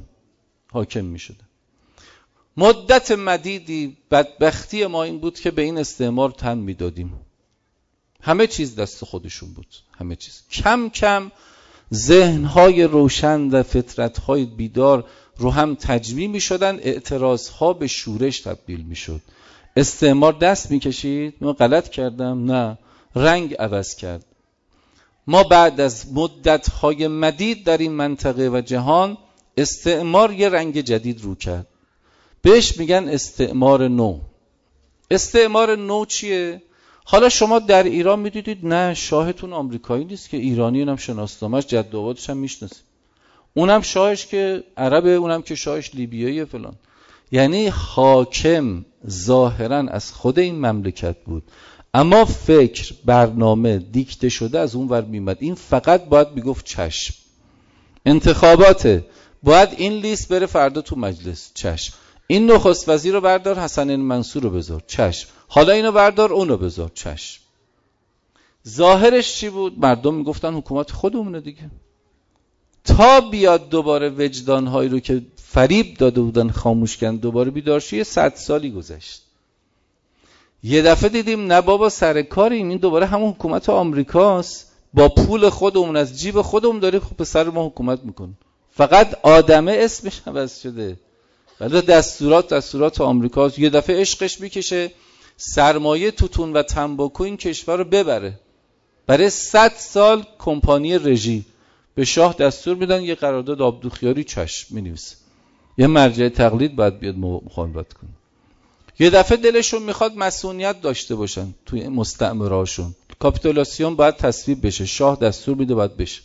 مدت مدیدی بدبختی ما این بود که به این استعمار تن میدادیم، همه چیز دست خودشون بود، همه چیز. کم کم ذهنهای روشن و فطرتهای بیدار رو هم تجمیع میشدن، اعتراضها به شورش تبدیل میشد. استعمار دست میکشید، من غلط کردم، نه، رنگ عوض کرد. ما بعد از مدت‌های مدید در این منطقه و جهان استعمار یه رنگ جدید رو کرد، بهش میگن استعمار نو. استعمار نو چیه؟ حالا شما در ایران میدیدید نه شاهتون آمریکایی نیست که ایرانی، اونم شناسنامه‌اش جد و آبادش هم میشناسید، اونم شاهش که عربه، اونم که شاهش لیبیاییه فلان. یعنی حاکم ظاهرا از خود این مملکت بود، اما فکر برنامه دیکته شده از اون ور میمد. این فقط باید میگفت چشم، انتخاباته، باید این لیست بره فردا تو مجلس، چشم، این نخست وزیر رو بردار حسن منصور رو بذار، چشم، حالا اینو بردار اونو بذار، چشم. ظاهرش چی بود؟ مردم میگفتن حکومت خودمونه دیگه. تا بیاد دوباره وجدانهایی رو که فریب داده بودن خاموش کردن دوباره بیدار شه. 100 سالی گذشت. یه دفعه دیدیم نه بابا سر کاریم، این دوباره همون حکومت آمریکاست، با پول خودمون از جیب خودمون داره به سر ما حکومت میکنه. فقط آدمه اسمش عوض شده ولی دستورات آمریکاست. یه دفعه عشقش میکشه سرمایه توتون و تنباکو این کشور رو ببره. برای 100 سال کمپانی رژی به شاه دستور میدن یه قرارداد آبدوخیاری چشم مینویسه، یه مرجع تقلید باید بیاد مخالفت کنه. یه دفعه دلشون میخواد مسئولیت داشته باشن توی مستعمرهاشون، کاپیتولاسیون باید تصویب بشه، شاه دستور میده باید بشه.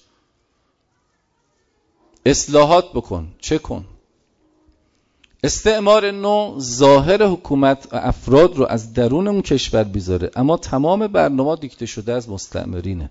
اصلاحات بکن، چه کن. استعمار نو ظاهر حکومت افراد رو از درون اون کشور بیزاره، اما تمام برنامه دیکته شده از مستعمرینه.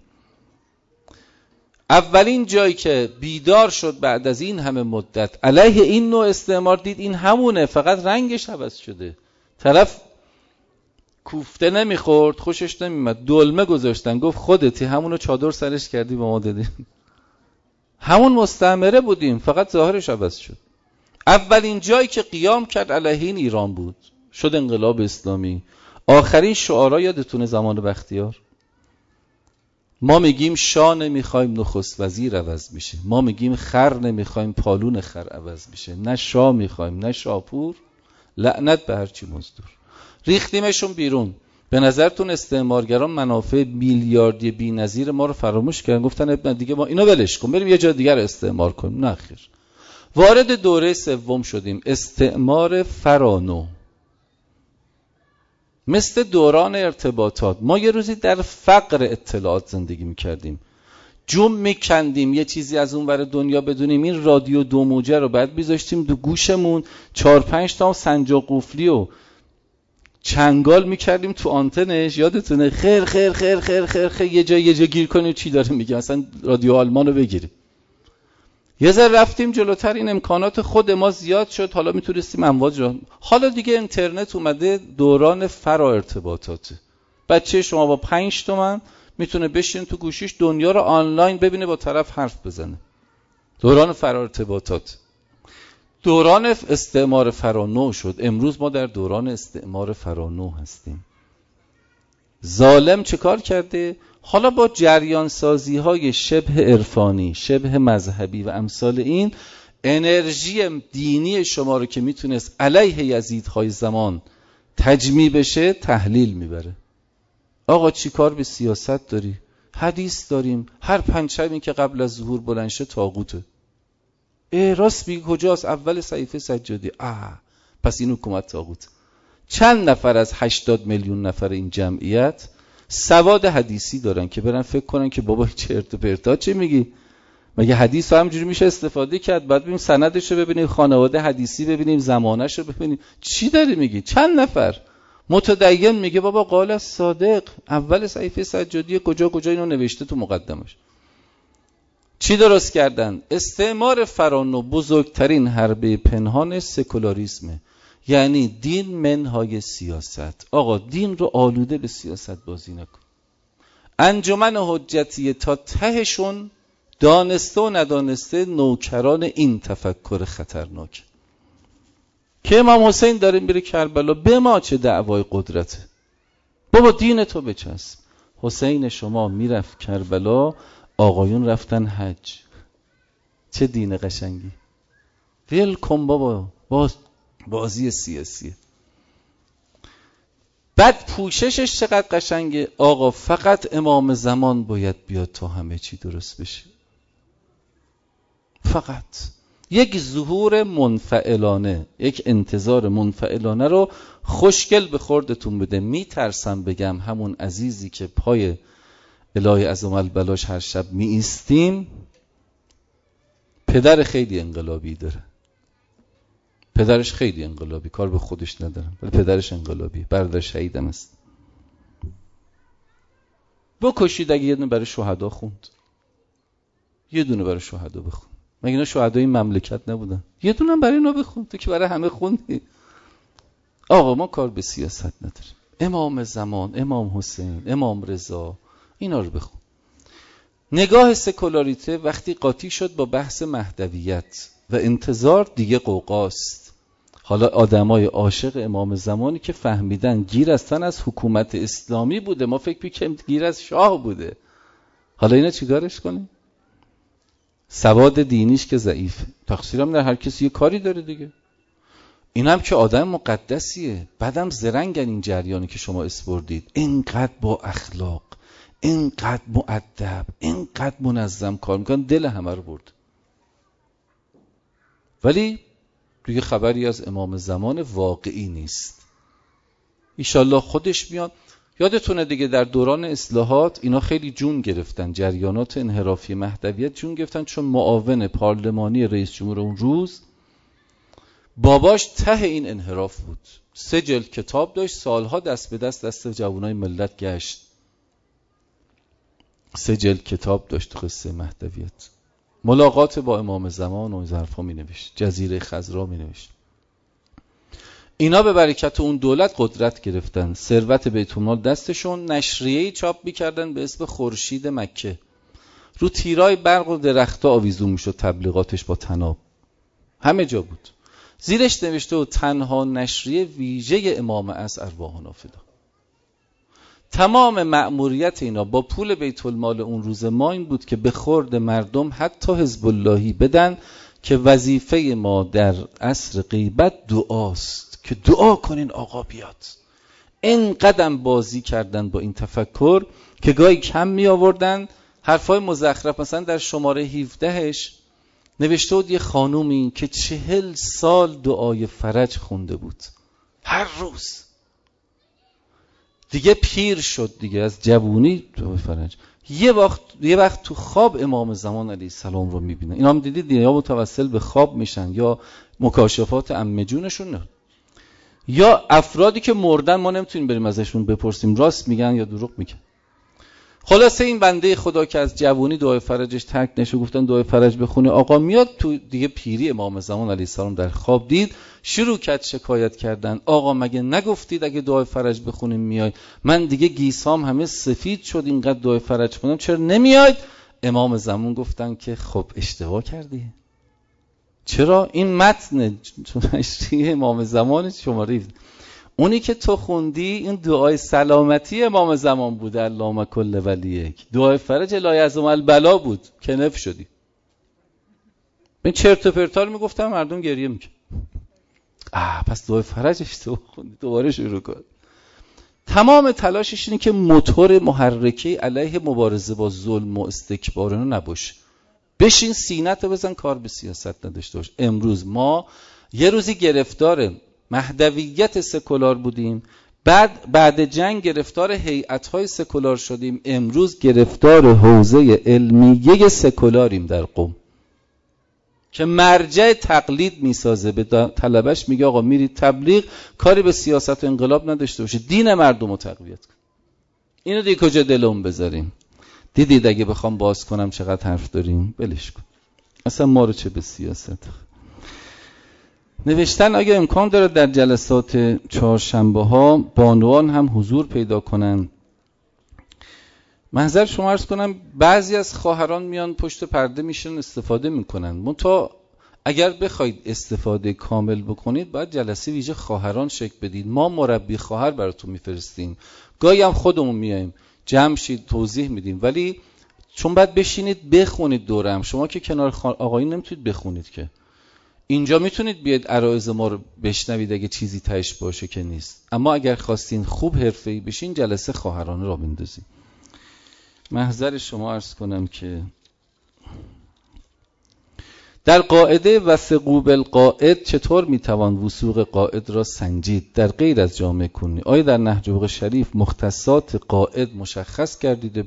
اولین جایی که بیدار شد بعد از این همه مدت علیه این نوع استعمار دید این همونه، فقط رنگش عوض شده. طرف کوفته نمیخورد، خوشش نمیمد، دلمه گذاشتن، گفت خودتی همونو چادر سرش کردی به ما دادی. همون مستعمره بودیم، فقط ظاهرش عوض شد. اولین جایی که قیام کرد علیه این ایران بود، شد انقلاب اسلامی. آخرین شعارا یادتونه زمان بختیار؟ ما میگیم شاه نمیخوایم نخست وزیر عوض میشه، ما میگیم خر نمیخوایم پالون خر عوض میشه، نه شاه میخوایم نه شاپور، لعنت به هرچی مزدور. ریختیمشون بیرون. به نظرتون استعمارگران منافع میلیاردی بی‌نظیر ما رو فراموش کردن؟ گفتن ابن دیگه ما اینو ولش کن بریم یه جا دیگر استعمار کنیم. نه خیر. وارد دوره سوم شدیم، استعمار فرانو. مثل دوران ارتباطات، ما یه روزی در فقر اطلاعات زندگی میکردیم، جوم میکندیم یه چیزی از اون ور دنیا بدونیم، این رادیو دو موجه رو بعد بیذاشتیم دو گوشمون، 4-5 تا سنجاق قفلی و چنگال میکردیم تو آنتنش، یادتونه؟ خیر خیر خیر خیر خیر خیر یه جا گیر کنیم چی داره میگه، مثلا رادیو آلمان رو بگیریم. یه ذره رفتیم جلوتر، این امکانات خود ما زیاد شد، حالا میتونستیم امواج رو، حالا دیگه اینترنت اومده، دوران فرا ارتباطاته. بچه شما با 5 تومن میتونه بشین تو گوشیش دنیا رو آنلاین ببینه، با طرف حرف بزنه. دوران فرا ارتباطات. دوران استعمار فرانو شد. امروز ما در دوران استعمار فرانو هستیم. ظالم چه کار کرده؟ حالا با جریان سازی های شبه عرفانی، شبه مذهبی و امثال این، انرژی دینی شما رو که میتونست علیه یزیدهای زمان تجمیع بشه تحلیل میبره. آقا چی کار به سیاست داری؟ حدیث داریم، هر پنجشنبه‌ای که قبل از ظهور بلند شه طاغوته. راست میگی، کجاست؟ اول صحیفه سجادی. پس این حکومت طاغوت. چند نفر از 80 میلیون نفر این جمعیت سواد حدیثی دارن که برن فکر کنن که بابا چرت و پرتا چه میگی؟ مگه حدیث همجوری میشه استفاده کرد؟ بعد ببینیم سندش رو ببینیم، خانواده حدیثی ببینیم، زمانش رو ببینیم. چی داری میگی؟ چند نفر متدین میگه بابا قال صادق، اول صحیفه سجادی کجا اینو نوشته تو مقدمش. چی درست کردن؟ استعمار فرانو بزرگترین حربه پنهان سکولاریسمه، یعنی دین منهای سیاست. آقا دین رو آلوده به سیاست بازی نکن. انجمن حجتیه تا تهشون دانسته و ندانسته نوکران این تفکر خطرناک که امام حسین داره میره کربلا، به ما چه دعوای قدرته؟ بابا دین تو بچسب. حسین شما میرفت کربلا، آقایون رفتن حج. چه دین قشنگی. ویل کن بابا، بازی سیاسیه. بعد پوششش چقدر قشنگه. آقا فقط امام زمان باید بیاد تا همه چی درست بشه. فقط یک ظهور منفعلانه، یک انتظار منفعلانه رو خوشگل به خوردتون بده. میترسم بگم همون عزیزی که پای الهی عظم البلاش هر شب می ایستیم، پدر خیلی انقلابی داره. پدرش خیلی انقلابی، کار به خودش ندارم، ولی پدرش انقلابی، برادر شهیدم است. بکشید اگه یه دونه برای شهدا خوند، یه دونه برای شهدا بخون. مگه اینا شهدای مملکت نبودن؟ یه دونه برای اینا بخون، تو که برای همه خوندی. آقا ما کار به سیاست نداریم. امام زمان، امام حسین، امام رضا، اینا رو بخون. نگاه سکولاریته وقتی قاطی شد با بحث مهدویت و انتظار، دیگه قوقاست. حالا آدمای عاشق امام زمانی که فهمیدن گیر اصلا از حکومت اسلامی بوده، ما فکر می‌کنیم گیر از شاه بوده. حالا اینا چیکارش کنیم؟ سواد دینیش که ضعیفه، تقصیرم در هر کسی یه کاری داره دیگه. اینم که آدم مقدسیه، بعدم زرنگن این جریانی که شما اسپردید، اینقدر با اخلاق، اینقدر مؤدب، اینقدر منظم کار میکنن، دل همه رو برد. ولی دیگه خبری از امام زمان واقعی نیست. ایشالله خودش میاد. یادتونه دیگه در دوران اصلاحات اینا خیلی جون گرفتن، جریانات انحرافی مهدویت جون گرفتن، چون معاون پارلمانی رئیس جمهور اون روز باباش ته این انحراف بود. 3 جلد کتاب داشت، سالها دست به دست جوانای ملت گشت. 3 جلد کتاب داشت تو قصه مهدویت، ملاقات با امام زمان و ظرفا می نوشت، جزیره خضرا می نوشت. اینا به برکت اون دولت قدرت گرفتن، ثروت بیت المال دستشون، نشریه‌ای چاپ می‌کردن به اسم خورشید مکه، رو تیرای برق و درخت‌ها آویزون می‌شد تبلیغاتش با طناب، همه جا بود. زیرش نوشته و تنها نشریه ویژه امام عصر ارواحنا فدا. تمام مأموریت اینا با پول بیت المال اون روز ما این بود که به خورد مردم حتی حزب اللهی بدن که وظیفه ما در عصر غیبت دعاست، که دعا کنین آقا بیاد. این قدم بازی کردن با این تفکر که گاهی کم می آوردن حرفای مزخرف. مثلا در شماره 17ش نوشته بود یه خانومی که 40 سال دعای فرج خونده بود هر روز، دیگه پیر شد دیگه، از جوونی دعای فرج. یه وقت تو خواب امام زمان علیه السلام رو میبینن. اینا هم دیدید یا متوسل به خواب میشن یا مکاشفات عمه جونشون نه. یا افرادی که مردن ما نمیتونیم بریم ازشون بپرسیم راست میگن یا دروغ میگن. خلاصه این بنده خدا که از جوونی دعای فرجش ترک نشه، گفتن دعای فرج بخونه آقا میاد، تو دیگه پیری امام زمان علیه السلام در خواب دید، شروع کرد شکایت کردن. آقا مگه نگفتید اگه دعای فرج بخونیم میای؟ من دیگه گیسام همه سفید شد اینقدر دعای فرج خوندم، چرا نمیاید؟ امام زمان گفتن که خب اشتباه کردی. چرا؟ این متن نشریه امام زمان شماره اونی که تو خوندی این دعای سلامتی امام زمان بوده، اللهم کل ولیک، دعای فرج لا یعظم البلا بود که نف شدی. من چرت و پرتا رو میگفتم مردم گریه میکرد. پس دعای فرج اشتباه خوندی، دوباره شروع کن. تمام تلاشش اینه که موتور محرکه علیه مبارزه با ظلم و استکبار نباشه. بشین سینت رو بزن، کار به سیاست نداشته باش. امروز ما یه روزی گرفتار مهدویت سکولار بودیم، بعد جنگ گرفتار هیئت‌های سکولار شدیم، امروز گرفتار حوزه علمیه سکولاریم در قم که مرجع تقلید میسازه، به طلبش میگه آقا میرید تبلیغ، کاری به سیاست و انقلاب نداشته باشه، دین مردم رو تقویت کن. اینو دیگه کجا دلم بذاریم؟ دیدید اگه بخوام باز کنم چقدر حرف داریم، بلش کن، اصلا ما رو چه به سیاست. نوشتن اگه امکان داره در جلسات چهارشنبه ها بانوان هم حضور پیدا کنن. محضر شما عرض کنم بعضی از خواهران میان پشت پرده میشن استفاده میکنن، منتها اگر بخواید استفاده کامل بکنید باید جلسه ویژه خواهران شکل بدید. ما مربی خواهر براتون میفرستیم، گاهی هم خودمون میایم جمع شید توضیح میدیم، ولی چون باید بشینید بخونید دورم. شما که کنار آقایون نمیتونید بخونید که، اینجا میتونید بیاید عرایض ما رو بشنوید اگه چیزی تهش باشه که نیست، اما اگر خواستین خوب حرفه‌ای بشین جلسه خواهرانه را بندازید. محضر شما عرض کنم که در قاعده وثقوا بالقاعد چطور میتوان وثوق قاعد را سنجید در غیر از جامعه کنی؟ آیا در نهج البلاغه شریف مختصات قاعد مشخص کردیده؟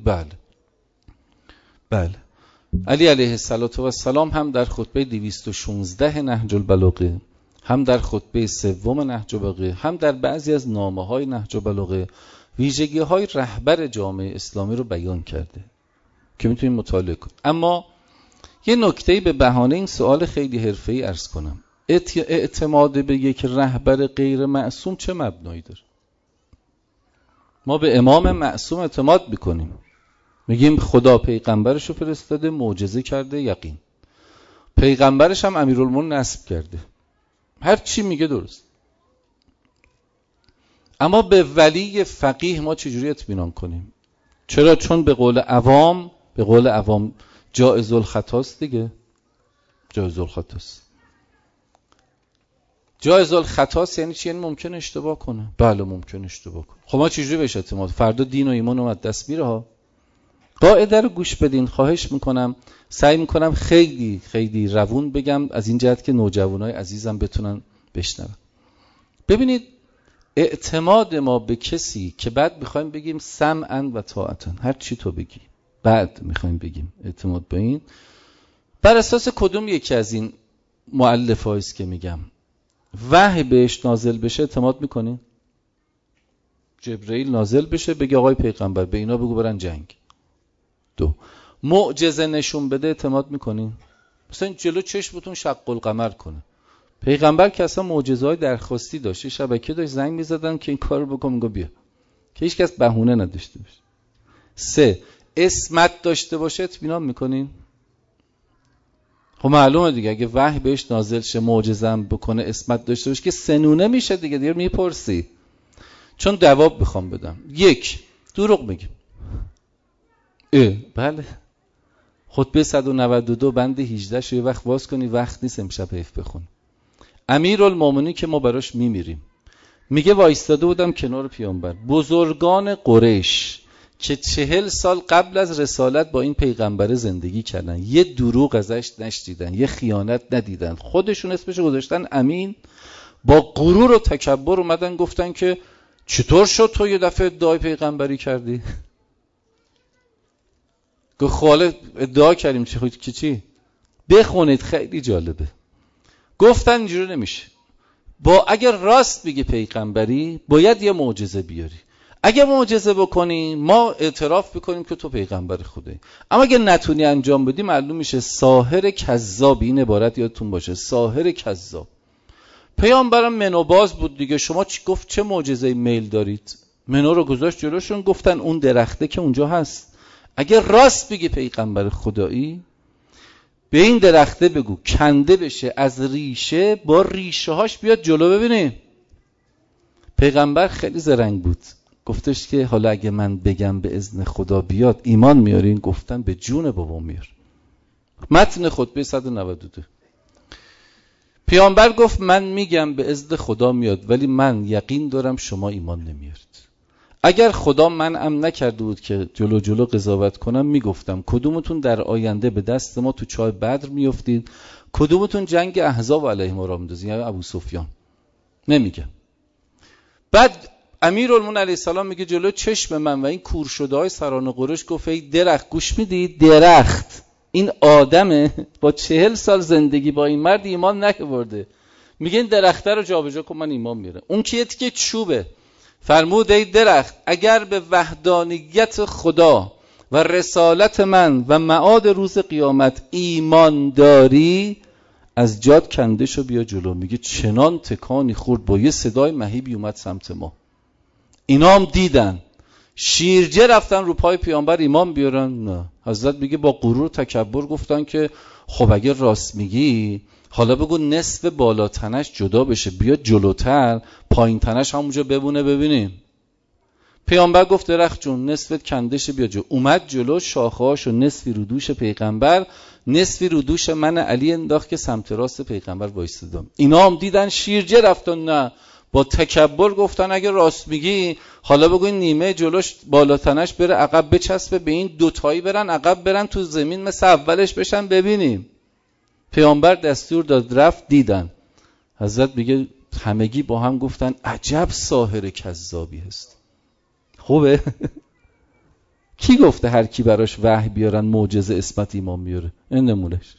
بله. علی علیه السلام هم در خطبه 216 نهج البلاغه، هم در خطبه 3 نهج البلاغه، هم در بعضی از نامه‌های نهج البلاغه ویژگی‌های رهبر جامعه اسلامی رو بیان کرده که میتونید مطالعه کنید. اما یه نکته‌ای به بهانه این سوال خیلی حرفه‌ای عرض کنم. اعتماد به یک رهبر غیر معصوم چه مبنایی داره؟ ما به امام معصوم اعتماد میکنیم، میگیم خدا پیغمبرش رو فرستاده، معجزه کرده، یقین. پیغمبرش هم امیرالمومنین نصب کرده. هر چی میگه درست. اما به ولی فقیه ما چجوری اطمینان کنیم؟ چرا؟ چون به قول عوام جائز الخطاست دیگه. جائز الخطاست یعنی چی؟ یعنی ممکن اشتباه کنه. بله ممکن اشتباه کنه. خب ما چجوری بهش اعتماد؟ فردا دین و ایمان اومد دست میره ها. قاعده رو گوش بدین، خواهش میکنم. سعی میکنم خیلی خیلی روون بگم از این جهت که نوجوانای عزیزم بتونن بشنون. ببینید اعتماد ما به کسی که بعد میخوایم بگیم سمعا و طاعتا، هر چی تو بگی بعد میخوایم بگیم اعتماد به این، بر اساس کدوم یکی از این مؤلفه‌ای است که میگم؟ وحی بهش نازل بشه اعتماد میکنین؟ جبرئیل نازل بشه بگه آقای پیغمبر به اینا بگو برن جنگ. 2 معجزه نشون بده اعتماد میکنین؟ مثلا جلو چشمتون شق القمر کنه. پیغمبر که اصلا معجزه‌های درخواستی داشت، شبکه داشت زنگ می‌زدن که این کارو بکن، میگه بیا، که هیچ کس بهونه نداشته باشه. 3 اسمت داشته باشه اطمینان میکنین؟ خب معلومه دیگه اگه وحی بهش نازل شه معجزه هم بکنه اسمت داشته باشه که سنونه میشه دیگه میپرسی. چون جواب بخوام بدم. 1 دروغ میگیم. بله خطبه 192 بند 18 شو یه وقت باز کنی، وقت نیست امشب حیف بخون. امیرالمومنین که ما براش میمیریم، میگه وایستاده بودم کنار پیامبر، بزرگان قریش که 40 سال قبل از رسالت با این پیغمبر زندگی کردن، یه دروغ ازش نشدیدن، یه خیانت ندیدن، خودشون اسمشو گذاشتن امین، با غرور و تکبر اومدن گفتن که چطور شد تو یه دفعه ادعای پیغمبری کردی؟ گفت خاله ادعا کردیم چی؟ بخونید خیلی جالبه. گفتن اینجوری نمیشه، اگر راست بگی پیغمبری باید یه معجزه بیاری، اگه معجزه بکنی ما اعتراف بکنیم که تو پیغمبر خدایی، اما اگه نتونی انجام بدی معلوم میشه ساحر کذاب. این عبارت یادتون باشه، ساحر کذاب. پیامبرم منوباز بود دیگه، شما گفت چه معجزه‌ای میل دارید؟ منو رو گذاشت جلوشون، گفتن اون درخته که اونجا هست، اگه راست بگی پیغمبر خدایی به این درخته بگو کنده بشه از ریشه، با ریشه هاش بیاد جلو. ببینید پیغمبر خیلی زرنگ بود، گفتش که حالا اگه من بگم به اذن خدا بیاد ایمان میارین؟ گفتن به جون بابا میار. متن خطبه 192 پیامبر گفت من میگم به اذن خدا میاد، ولی من یقین دارم شما ایمان نمیارید. اگر خدا منعم نکرده بود که جلو قضاوت کنم میگفتم کدومتون در آینده به دست ما تو چاه بدر میافتید، کدومتون جنگ احزاب علیه ما را میندازید، یا ابو سفیان. نمیگم. بعد امیرالمومنین علیه السلام میگه جلو چشم من و این کور شده های سران قریش گفت ای درخت، گوش میدید؟ درخت این آدمه با 40 سال زندگی با این مرد ایمان نکرده، میگه این درخته رو جابجا کن من ایمان میاره. اون که چوبه فرمود ای درخت اگر به وحدانیت خدا و رسالت من و معاد روز قیامت ایمان داری از جاد کنده شو بیا جلو. میگه چنان تکانی خورد، با یه صدای مهیبی اومد سمت ما. اینا هم دیدن شیرجه رفتن رو پای پیامبر ایمان بیارن؟ نه. حضرت میگه با غرور و تکبر گفتن که خب اگه راست میگی حالا بگو نصف بالا تنش جدا بشه بیاد جلوتر، پایین تنش همونجا ببونه ببینیم. پیامبر گفت درخت جون نصفت کندش بیا جلو. اومد جلو، شاخه‌هاشو نصفی رو دوش پیغمبر نصفی رو دوش من علی انداخت که سمت راست پیغمبر وایسادم. اینا هم دیدن شیرجه رفتن، نه با تکبر گفتن اگه راست میگی حالا بگو این نیمه جلوش بالا تنش بره عقب بچسبه به این دوتایی برن عقب، برن تو زمین مثل اولش بشن ببینیم. پیامبر دستور داد رفت، دیدن. حضرت میگه همگی با هم گفتن عجب ساحر کذابی هست. خوبه؟ کی گفته هر کی براش وحی بیارن معجزه اسمت ایمان میاره؟ این نمونش.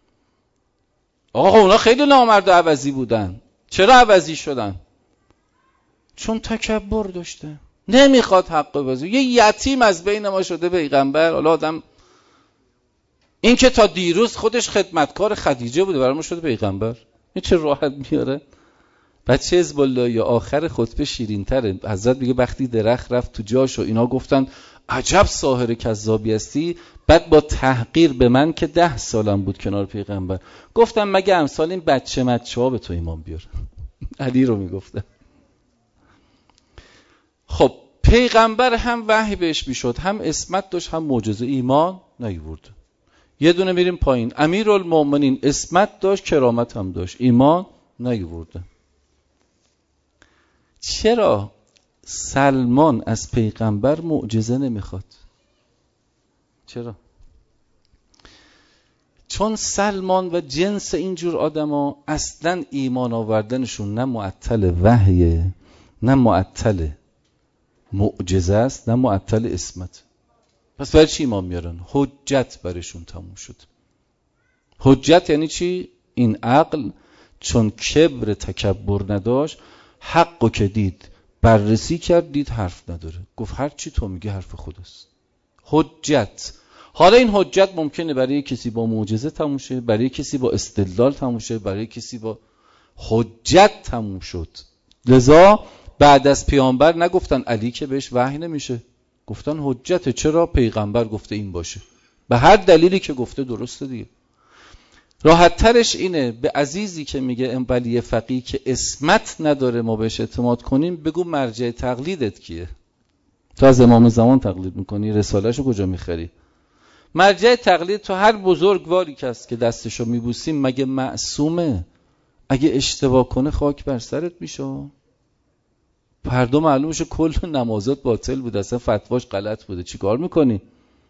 آقا اونا خیلی نامرد و عوضی بودن. چرا عوضی شدن؟ چون تکبر داشته، نمیخواد حق بازی. یه یتیم از بین ما شده پیغمبر. حالا آدم این که تا دیروز خودش خدمتکار خدیجه بوده برای ما شده پیغمبر، این چه راحت میاره. بچه حزب الله یا آخر خطبه شیرین تره. حضرت میگه وقتی درخت رفت تو جاش و اینا گفتن عجب ساحر کذابی هستی. بعد با تحقیر به من که 10 سالم بود کنار پیغمبر گفتم مگه امثال این بچه ها به تو ایمان بیاره. علی رو میگفتم. خب پیغمبر هم وحی بهش میشد، هم عصمت داشت، هم معجزه، ایمان نیورد. یه دونه میریم پایین، امیرالمومنین عصمت داشت، کرامت هم داشت، ایمان نیورد. چرا سلمان از پیغمبر معجزه نمیخواد؟ چرا؟ چون سلمان و جنس اینجور آدما اصلا ایمان آوردنشون نه معطل وحیه، نه معطل معجزه است، نه معطل عصمت. پس برای چی ایمان میارن؟ حجت برشون تموم شد. حجت یعنی چی؟ این عقل چون کبر تکبر نداشت، حقو که دید بررسی کرد، دید حرف نداره، گفت هر چی تو میگی حرف خداست. حجت. حالا این حجت ممکنه برای کسی با معجزه تموم شه، برای کسی با استدلال تموم شه، برای کسی با حجت تموم شد. لذا بعد از پیامبر نگفتن علی که بهش وحی نمیشه، گفتن حجت. چرا؟ پیغمبر گفته این باشه، به هر دلیلی که گفته درسته دیگه. راحت ترش اینه به عزیزی که میگه ولی فقیه که عصمت نداره ما بهش اعتماد کنیم، بگو مرجع تقلیدت کیه؟ تو از امام زمان تقلید میکنی، رسالهشو کجا میخری؟ مرجع تقلید تو هر بزرگواری که هست که دستشو میبوسیم مگه معصومه؟ اگه اشتباه کنه خاک بر سرت میشه. فردا معلوم شه کل نمازات باطل بود، اصلا فتواش غلط بوده، چیکار میکنی؟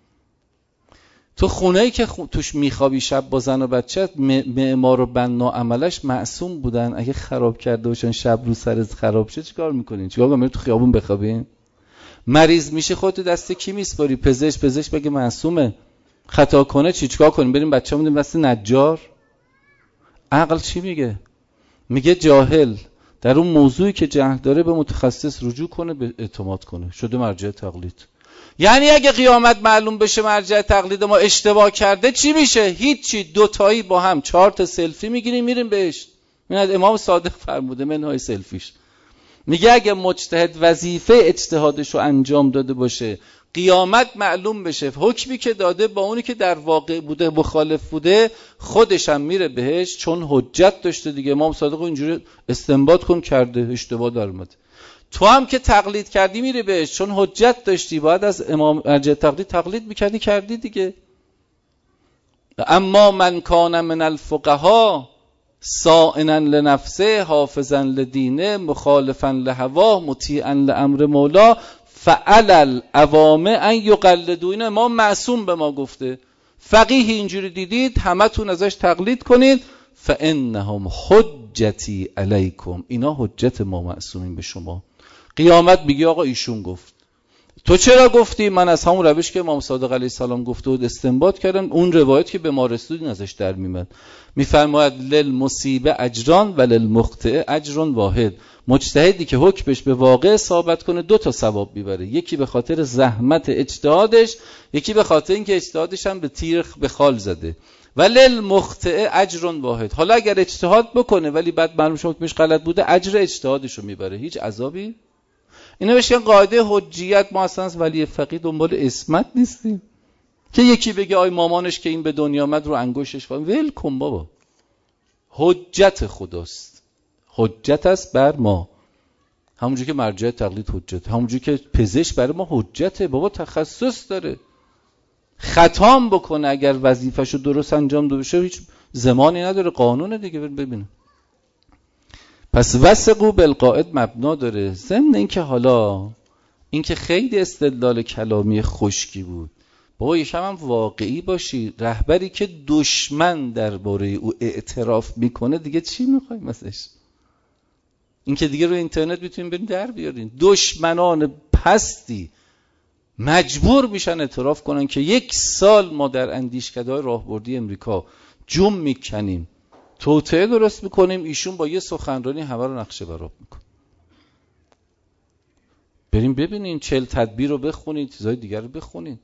تو خونه‌ای که توش میخوابی شب با زن و بچه، معمار و بنا عملش معصوم بودن، اگه خراب کرده باشن شب رو سرت خراب شه چیکار میکنین؟ چیکار کنین؟ تو خیابون بخوابین؟ مریض میشه خودت دست کی میسپاری؟ پزشک بگه معصومه، خطا کنه چیکار کنیم؟ بریم بچه‌مون بدیم دست نجار؟ عقل چی میگه؟ میگه جاهل در اون موضوعی که جهل داره به متخصص رجوع کنه، به اعتماد کنه، شده مرجع تقلید. یعنی اگه قیامت معلوم بشه مرجع تقلید ما اشتباه کرده چی میشه؟ هیچی، دوتایی با هم 4 تا سلفی میگیریم میریم بهش. این امام صادق فرموده منهای سلفیش، میگه اگه مجتهد وظیفه اجتهادش رو انجام داده باشه، قیامت معلوم بشه حکمی که داده با اونی که در واقع بوده مخالف بوده، خودش هم میره بهش، چون حجت داشته دیگه. امام صادق اینجوری استنباط کن کرده، اشتباه در اومد. تو هم که تقلید کردی میری بهش، چون حجت داشتی، باید از امام مرجع تقلید میکردی، کردی دیگه. اما من کان من الفقها صائنا لنفسه حافظا لدینه مخالفا لهواه مطیعا لامر مولا فعل العوام ان یقلدون. ما معصوم به ما گفته فقیه اینجوری دیدید همتون ازش تقلید کنید، فانهم حجتی علیکم، اینا حجت ما معصومین به شما. قیامت میگه آقا ایشون گفت، تو چرا گفتی؟ من از همون روش که امام صادق علیه السلام گفته بود استنباط کردم، اون روایت که به ما رسید ازش در میاد. میفرماید للمصیبه اجران و للمخطئ اجر واحد. مجتهدی که حکمش به واقع ثابت کنه 2 تا ثواب میبره، یکی به خاطر زحمت اجتهادش، یکی به خاطر اینکه اجتهادش هم به تیر به خال زده. و للمخطئ اجر واحد. حالا اگر اجتهاد بکنه ولی بعد معلوم شد حکمش غلط بوده، اجر اجتهادشو میبره، هیچ عذابی. اینا بهش میگن قاعده حجیت. ما اصلا ولی فقیه دنبال عصمت نیستیم که یکی بگه آی مامانش که این به دنیا آمد رو انگشتش ول کن بابا. حجت خداست، حجت است بر ما، همونجوری که مرجع تقلید حجت، همونجوری که پزشک برای ما حجته بابا، تخصص داره. خطام بکنه اگر وظیفه‌شو درست انجام داده بشه هیچ زمانی نداره، قانونه دیگه. ببینه پس وثقوا بالقاعد مبنا داره. ضمن اینکه حالا اینکه خیلی استدلال کلامی خشکی بود، بابا یکم هم واقعی باشی. رهبری که دشمن درباره او اعتراف میکنه دیگه چی میخوایم ازش؟ این که دیگه رو اینترنت میتونیم بریم در بیارین. دشمنان پستی مجبور میشن اعتراف کنن که 1 سال ما در اندیشکده‌های راهبردی امریکا جم میکنیم، توطئه درست میکنیم، ایشون با یه سخنرانی همه رو نقشه برآب میکنه. بریم ببینین 40 تدبیر رو بخونین، چیزای دیگر رو بخونین.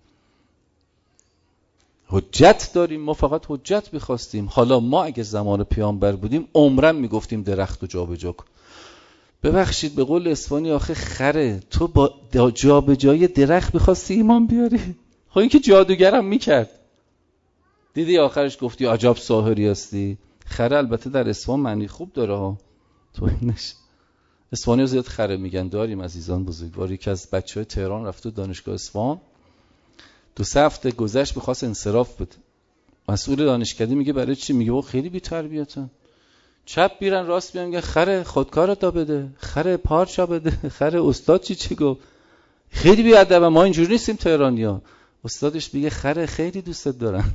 حجت داریم، ما فقط حجت میخواستیم. حالا ما اگه زمان پیامبر بودیم عمرن میگفتیم درخت رو جا به جا کن. ببخشید به قول اصفهانی آخه خره، تو با جا به جای درخت می‌خواستی ایمان بیاری؟ خب این که جادوگرم میکرد. دیدی آخرش گفتی عجب ساحری هستی. خره البته در اصفهان معنی خوب داره ها، تو اینش اصفهانی زیاد خره میگن. داریم عزیزان بزرگواری که از بچهای تهران رفته دانشگاه اصفهان، 2-3 هفته گذشت می‌خواست انصراف بده. مسئول دانشکده میگه برای چی؟ میگه خیلی بی‌تربیتن، چپ میرن راست میگن خره خودکارت دا بده، خره پارچا بده، خره استاد چی گفت، خیلی بی‌ادبه، ما اینجوری نیستیم تهرانیا. استادش میگه خره خیلی دوستت دارن.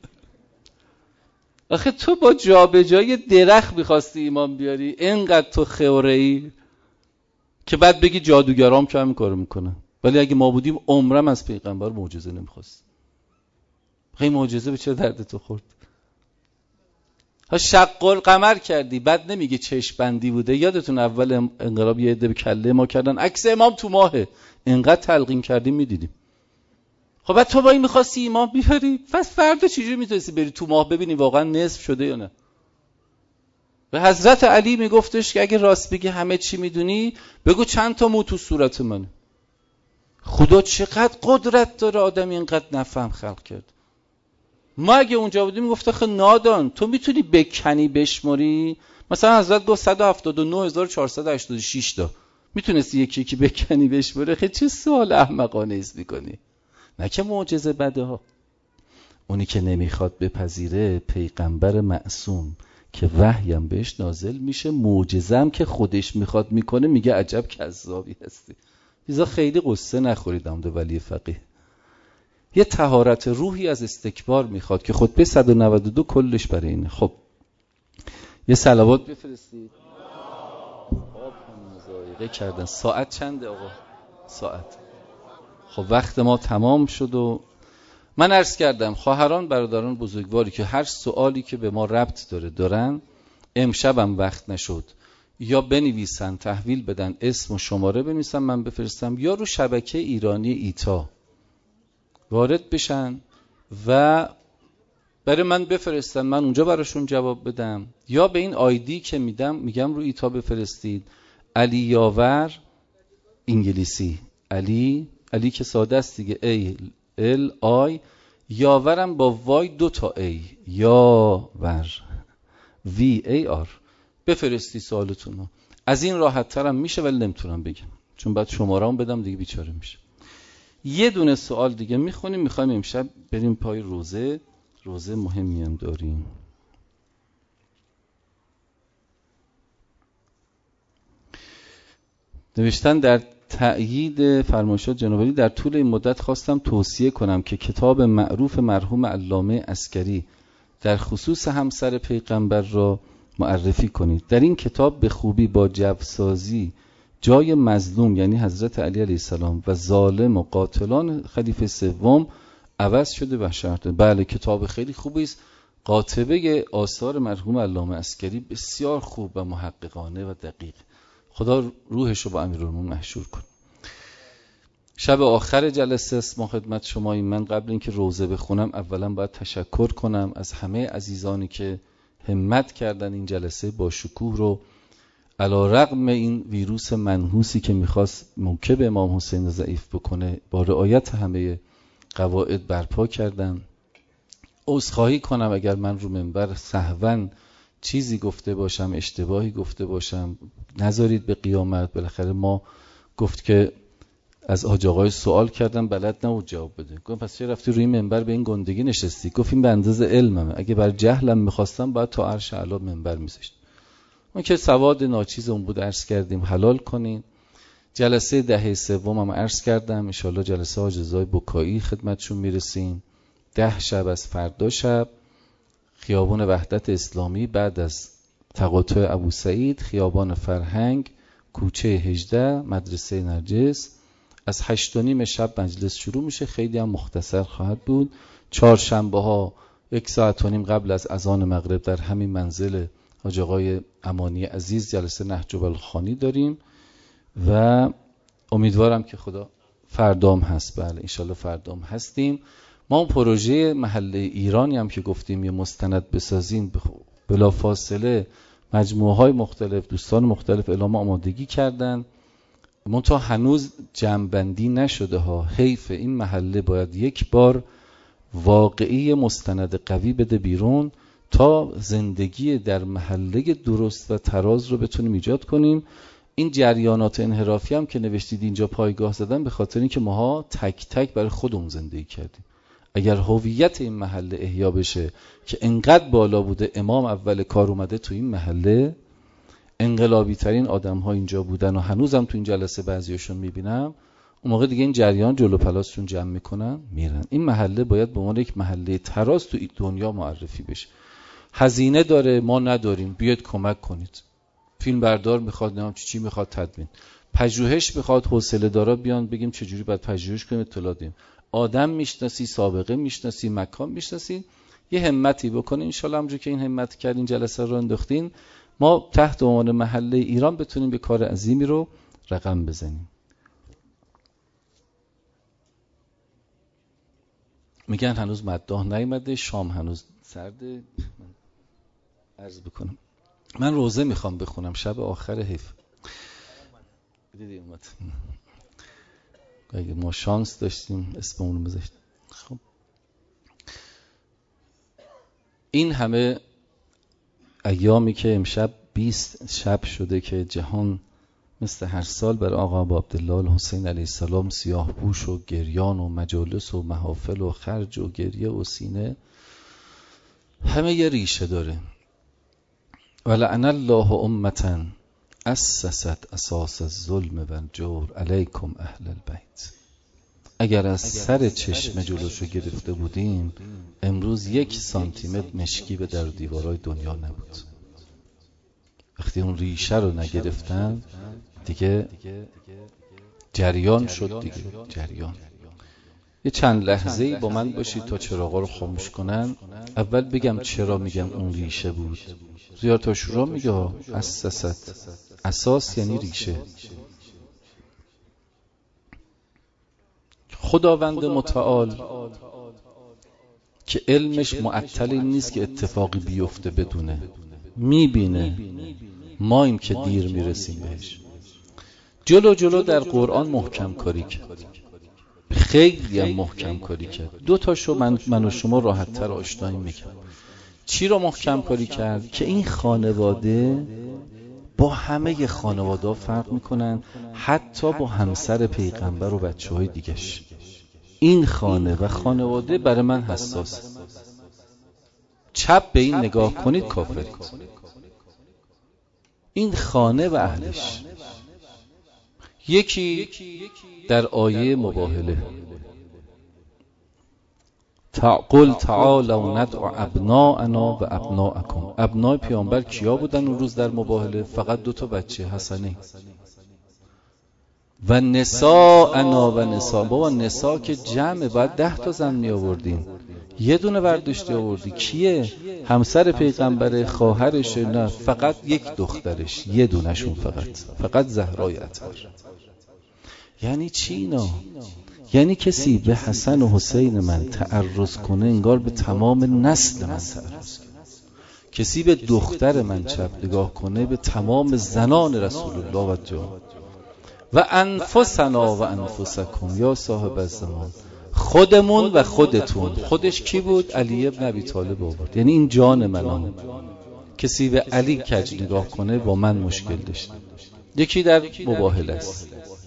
آخه تو با جابجایی درخت می‌خواستی ایمان بیاری، اینقدر تو خوره‌ای که بعد بگی جادوگرام که همین کارو میکنن. ولی اگه ما بودیم عمرم از پیغمبر معجزه نمی‌خواست. خیلی معجزه به چه درد تو خورد؟ ها شق القمر کردی، بعد نمیگه چشم بندی بوده. یادتون اول انقلاب یه عده به کله ما کردن عکس امام تو ماهه، اینقدر تلقین کردیم میدیدیم. خب بعد تو با این می‌خواستی ایمان بیاری، پس فردا چجوری میتونستی بری تو ماه ببینی واقعا نصف شده یا نه؟ به حضرت علی میگفتش که اگه راست بگی همه چی میدونی، بگو چند تا مو تو صورت منه. خدا چقدر قدرت داره آدم اینقدر نفهم خلق کرد. ما اگه اونجا بودیم میگفت خب نادان تو میتونی بکنی بشماری؟ مثلا حضرت گفت 179486 تا، میتونستی یکی یکی بکنی بشماری؟ خیلی چه سوال احمقانه است میکنی. نه که معجزه بده ها. اونی که نمیخواد بپذیره پیغمبر معصوم که وحیم بهش نازل میشه، معجزه هم که خودش میخواد میکنه، میگه عجب کذابی هستی. بیزا خیلی قصه نخورید عمد ولی فقیه. یه طهارت روحی از استکبار میخواد که خطبه 192 کلش برای اینه. خب یه صلوات بفرستید. آب هم مزایقه کردن. ساعت چنده آقا؟ ساعت. خب وقت ما تمام شد و من عرض کردم خواهران برادران بزرگواری که هر سوالی که به ما ربط دارن، امشبم وقت نشد یا بنویسن تحویل بدن، اسم و شماره بنویسن من بفرستم، یا رو شبکه ایرانی ایتا وارد بشن و برای من بفرستن، من اونجا براشون جواب بدم، یا به این آیدی که میگم رو ایتا بفرستید. علی یاور انگلیسی، علی که ساده است دیگه، ALI، یاورم با وای 2 تا A، یاور VAR. بفرستی سوالتون رو. از این راحت ترم میشه ولی نمیتونم بگم چون بعد شماره‌ام بدم دیگه بیچاره میشه. یه دونه سوال دیگه میخونیم، میخوایم امشب بریم پای روزه مهمی هم داریم. نوشتن در تأیید فرمایشات جناب علی در طول این مدت خواستم توصیه کنم که کتاب معروف مرحوم علامه عسکری در خصوص همسر پیغمبر را معرفی کنید. در این کتاب به خوبی با جوسازی جای مظلوم یعنی حضرت علی علیه السلام و ظالم و قاتلان خلیفه سوم عوض شده و شرح داده. بله کتاب خیلی خوبی است. قاطبه آثار مرحوم علامه عسکری بسیار خوب و محققانه و دقیق. خدا روحش رو با امیرالمومنین محشور کن. شب آخر جلسه است ما خدمت شما. من قبل اینکه روزه بخونم اولا باید تشکر کنم از همه عزیزانی که همت کردن این جلسه با شکوه رو علی رغم این ویروس منحوسی که میخواست موکب امام حسین ضعیف بکنه با رعایت همه قواعد برپا کردن. عذرخواهی کنم اگر من رو منبر سهواً چیزی گفته باشم، اشتباهی گفته باشم، نذارید به قیامت. بالاخره ما گفت که از حاج آقای سوال کردم بلد نبود جواب بده. گفت پس چه رفتی روی منبر به این گندگی نشستی؟ گفت این به اندازه علممه، اگه بر جهلم میخواستم باید تا عرش اعلی منبر میذاشتم. ما که سواد ناچیزمون بود عرض کردیم حلال کنین. جلسه 10 سوم هم عرض کردم ان شاءالله جلسه حاج رضای بکایی خدمتشون میرسیم. 10 شب از فردا شب خیابان وحدت اسلامی، بعد از تقاطع ابو سعید خیابان فرهنگ، کوچه 18 مدرسه نرجس. از 8:30 شب مجلس شروع میشه، خیلی هم مختصر خواهد بود. 4 شنبه ها 1.5 ساعت قبل از اذان مغرب در همین منزل حاج آقای امانی عزیز جلسه نهج البلاغه داریم و امیدوارم که خدا فردام هست. بله انشالله فردام هستیم. ما اون پروژه محله ایرانی هم که گفتیم یه مستند بسازیم بلا فاصله مجموعه‌های مختلف، دوستان مختلف اعلام آمادگی کردن، منتها هنوز جمع‌بندی نشده ها. حیف، این محله باید یک بار واقعی مستند قوی بده بیرون تا زندگی در محله درست و تراز رو بتونیم ایجاد کنیم. این جریانات انحرافی هم که نوشتید اینجا پایگاه زدن به خاطر اینکه ماها تک تک برای خودمون زندگی کردیم. اگر هویت این محله احیا بشه که انقدر بالا بوده، امام اول کار اومده تو این محله، انقلابی ترین آدم ها اینجا بودن و هنوزم تو این جلسه بعضیاشون میبینم، اون موقع دیگه این جریان جلو پلاسشون جمع میکنن میرن. این محله باید به عنوان یک محله تراز تو دنیا معرفی بشه. هزینه داره، ما نداریم، بیاید کمک کنید. فیلم بردار میخواد، نمیدونم چی میخواد، تدوین، پژوهش میخواد، حوصله دارا بیان بگیم چجوری باید پژوهش کنیم، اطلاع دیم. آدم میشناسی، سابقه میشناسی، مکان میشناسی، یه همتی بکنین. ان شاء الله همونجوری که این همت کردین جلسه رو انداختین، ما تحت عنوان محله ایران بتونیم به کار عظیمی رو رقم بزنیم. میگن هنوز مداح نیامده، شام هنوز سرده. عرض بکنم من روزه میخوام بخونم شب آخر حیف. دیدی اومد. اگه ما شانس داشتیم اسممون رو بذاشتیم. خب این همه ایامی که امشب 20 شب شده که جهان مثل هر سال بر آقا ابو عبدالله الحسین علیه السلام سیاه پوش و گریان و مجالس و محافل و خرج و گریه و سینه، همه یه ریشه داره. ولعن الله امة اسست اساس الظلم و الجور علیکم اهل البیت. اگر از سر چشم جلوشو گرفته بودیم، امروز 1 سانتیمتر مشکی به در دیوارای دنیا نبود. وقتی اون ریشه رو نگرفتن دیگه جریان شد دیگه. جریان. یه چند لحظه‌ای با من باشید تا چراغا رو خاموش کنن. اول بگم چرا میگم اون ریشه بود. زیاد عاشورا میگه اسست، اساس یعنی ریشه. خداوند متعال که علمش معطلی نیست که اتفاقی بیفته بدونه، میبینه، ماییم که دیر میرسیم بهش. جلو در قرآن محکم کاری کرد، خیلی هم محکم کاری کرد. 2 تاشو من و شما راحت تر آشنایی میکنم. چی رو محکم کاری کرد؟ که این خانواده با همه خانواده ها فرق میکنن، حتی با همسر پیغمبر و بچه های دیگش. این خانه و خانواده برای من حساس. چپ به این نگاه کنید کافرید. این خانه و اهلش. یکی در آیه مباهله قل تعالوا ندعو ابناءنا و ابناءکم. ابنای پیامبر کیا بودن اون روز در مباهله؟ فقط 2 تا بچه، حسنی. و نساءنا و نساء. بابا نساء که جمعه، باید 10 تا زن می آوردین، یه دونه برداشتی آوردی. کیه؟ همسر پیغمبر، خواهرش؟ نه، فقط 1 دخترش، یه دونشون فقط زهرای اطهر. یعنی چی اینا؟ یعنی کسی به حسن و حسین من تعرض کنه انگار به تمام نسل من تعرض کنه. کسی به دختر من چپ نگاه کنه به تمام زنان رسول الله و جان. و انفسنا و انفسکم یا صاحب الزمان. خودمون و خودتون. خودش کی بود؟ علی ابن ابی طالب آورد. یعنی این جان منم. کسی به علی کج نگاه کنه با من مشکل داشت. یکی در مباهله است.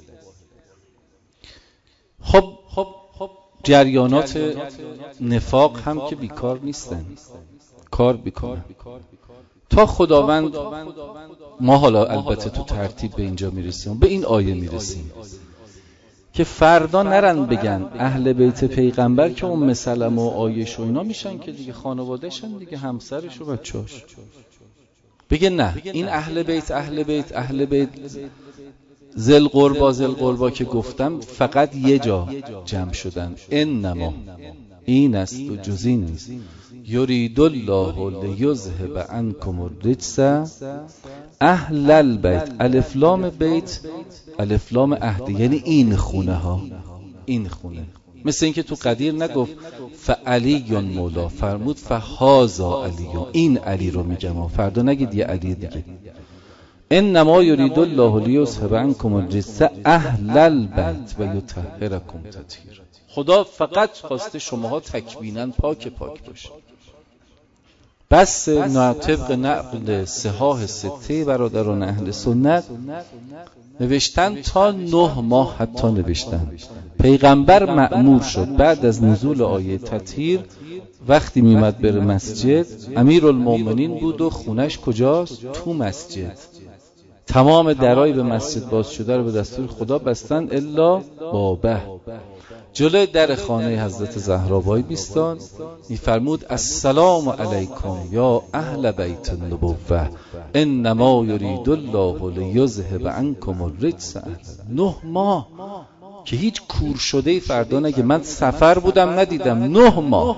خب جریانات نفاق هم که بیکار نیستن، کار بیکنن تا خداوند. ما حالا البته تو ترتیب به اینجا میرسیم، به این آیه میرسیم که فردا نرن بگن اهل بیت پیغمبر که ام سلمة و عایشه و اینا میشن که دیگه خانوادهشن دیگه، همسرش و بچه‌اش. بگه نه، این اهل بیت ذل قربا که گفتم فقط یه جا جمع شدن. انما این است و جز این نیست. یرید الله لیذهب عنکم الرجس اهل البیت. الف لام بیت الف لام عهد، یعنی این خونه ها، این خونه. مثل اینکه تو قدیر نگفت فعلی مولا، فرمود فهازا علی، این علی رو میگم، فردا نگید یه علی دیگه. انما یرید الله لیذهب عنکم الرجس اهل البیت و یطهرکم تطهیرا. خدا فقط خواسته شماها تکویناً پاک باشید. بس طبق نقل صحاح سته برادران اهل سنت نوشتن تا 9 ماه حتی نوشتن. پیغمبر مأمور شد بعد از نزول آیه تطهیر وقتی میمد بره مسجد، امیرالمومنین بود و خونش کجاست؟ تو مسجد. تمام درای به مسجد باز شده رو به دستور خدا بستن الا بابه. جلوی در خانه حضرت زهرا وای بیستان، میفرمود السلام علیکم یا اهل بیت النبوه انما یرید الله لیذهب عنکم الرجس. 9 ماه که هیچ کور شده فردا نگه من سفر بودم ندیدم. 9 ماه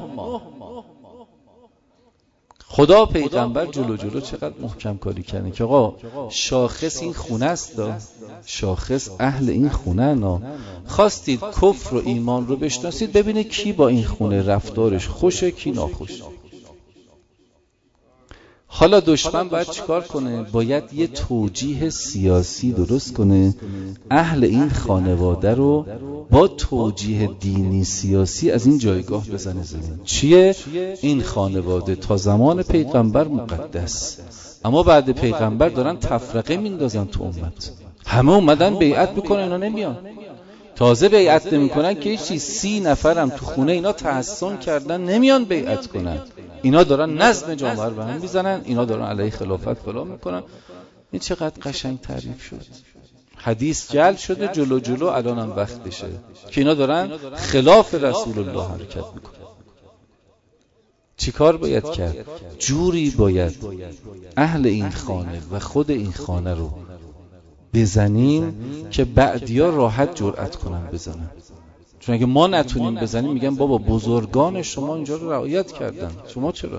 خدا پیغمبر جلو چقدر محکم کاری کنه که آقا شاخص این خونه است، شاخص اهل این خونه نا. خواستید کفر و ایمان رو بشناسید، ببینه کی با این خونه رفتارش خوشه کی ناخوشه. حالا دشمن باید چیکار کنه؟ باید یه توجیه سیاسی درست کنه، اهل این خانواده رو با توجیه دینی سیاسی از این جایگاه بزنه زمین. چیه؟ این خانواده تا زمان پیغمبر مقدس، اما بعد پیغمبر دارن تفرقه میندازن تو امت. همه اومدن بیعت میکنن، اینا نمیان. تازه بیعت نمیکنن که هیچی، 30 نفرم تو خونه اینا تحسن کردن نمیان بیعت کنن. اینا دارن نظم جامعه رو به هم میزنن، اینا دارن علیه خلافت فلان میکنن. این چقدر قشنگ تعریف شد، حدیث جل شده جلو الانم وقتشه که اینا دارن خلاف رسول الله حرکت میکنن. چیکار باید کرد؟ جوری باید اهل این خانه و خود این خانه رو بزنیم که بعدیا راحت جرأت کنن بزنن. چون اگه ما نتونیم بزنیم میگن بابا بزرگان شما اینجا رو رعایت کردن، شما چرا؟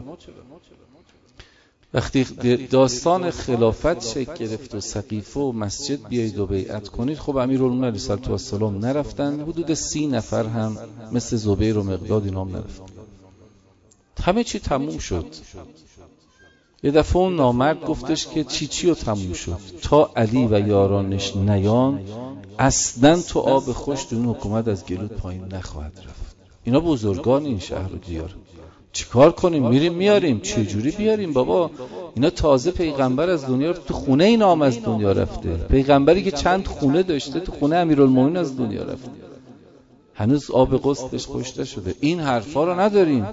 وقتی داستان خلافت شکل گرفت و سقیفه و مسجد بیایید و بیعت کنید، خب امیرالمومنین علیه السلام نرفتن، حدود 30 نفر هم مثل زبیر و مقداد اینا هم نرفتن. همه چی تموم شد. یه دفعه اون نامرد گفتش که چی رو تموم شد؟ تا علی و یارانش نیان اصلا تو آب خوش دون حکومت از گلود پایین نخواهد رفت. اینا بزرگان این شهر رو دیار. چیکار کنیم؟ میریم میاریم. چه جوری بیاریم بابا؟ اینا تازه پیغمبر از دنیا تو خونه اینا هم از دنیا رفته. پیغمبری که چند خونه داشته تو خونه امیرالمومنین از دنیا رفته. هنوز آب غسلش خشک شده. این حرفا رو نداریم.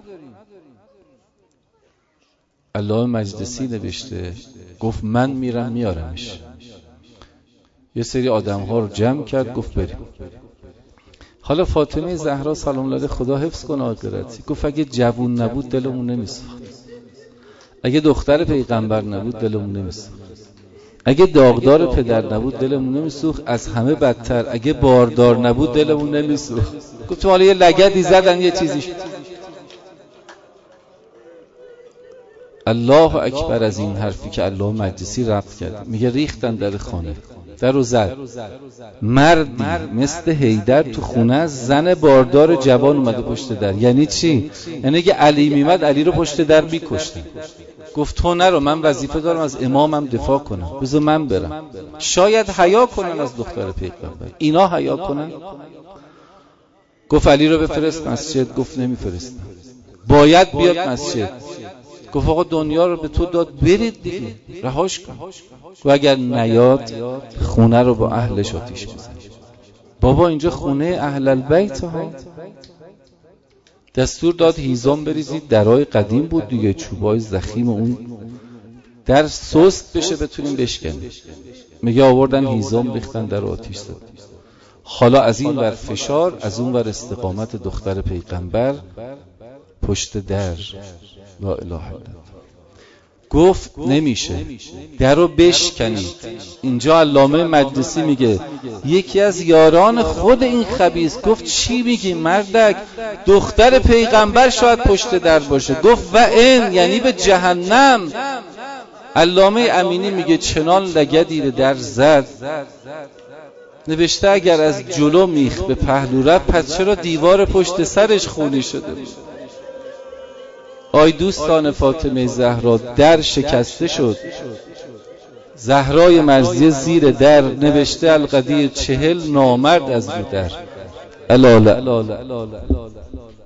علامه مجلسی نوشته، گفت من میرم میارمش. یه سری آدم‌ها رو جمع کرد، گفت بریم. حالا فاطمه زهرا سلام الله خدا حفظ کنه آخرتی، گفت اگه جوون نبود دلمون نمیسوخت، اگه دختر پیغمبر نبود دلمون نمیسوخت، اگه داغدار پدر نبود دلمون نمیسوخت، از همه بدتر اگه باردار نبود دلمون نمیسوخت. گفت حالا یه لگدی زدن یه چیزیش. الله اکبر از این حرفی که علامه مجلسی رفت کرد. میگه ریختن در خانه، در رو زد. مردی مثل حیدر تو خونه، زن باردار جوان اومده پشت در. یعنی چی؟ یعنی اگه علی میمد علی رو پشت در میکشتن. گفت تو نرو، من وظیفه دارم از امامم دفاع کنم، بذار من برم. شاید حیا کنن از دختر پیغمبر، اینا حیا کنن. گفت علی رو بفرست مسجد. گفت نمیفرستم، باید بیاد مسجد. گفت آقا دنیا رو به تو داد، برید دیگه، رهاش کن. و اگر نیاد خونه رو با اهلش آتیش بزن. بابا اینجا خونه اهل البیت ها. دستور داد هیزم بریزید. درای قدیم بود دیگه، چوبای زخیم اون در سست بشه بتونیم بشکنیم. میگه آوردن هیزم ریختن در آتیش زد. حالا از این ور فشار، از اون ور استقامت دختر پیغمبر پشت در. لا اله الا الله. گفت نمیشه، در رو بشکنید. اینجا علامه مجلسی میگه یکی از یاران خود این خبیث گفت چی میگی مردک؟ دختر پیغمبر شاید پشت در باشه. گفت و این یعنی به جهنم. علامه امینی میگه چنان لگدی در زد نوشته اگر از جلو میخ به پهلو رفت پس چرا دیوار پشت سرش خونی شده بود؟ آی دوستان فاطمه زهرا، در شکسته شد. زهرای مرضیه زیر در نوشته القدیر 40 نامرد از رو در. الاله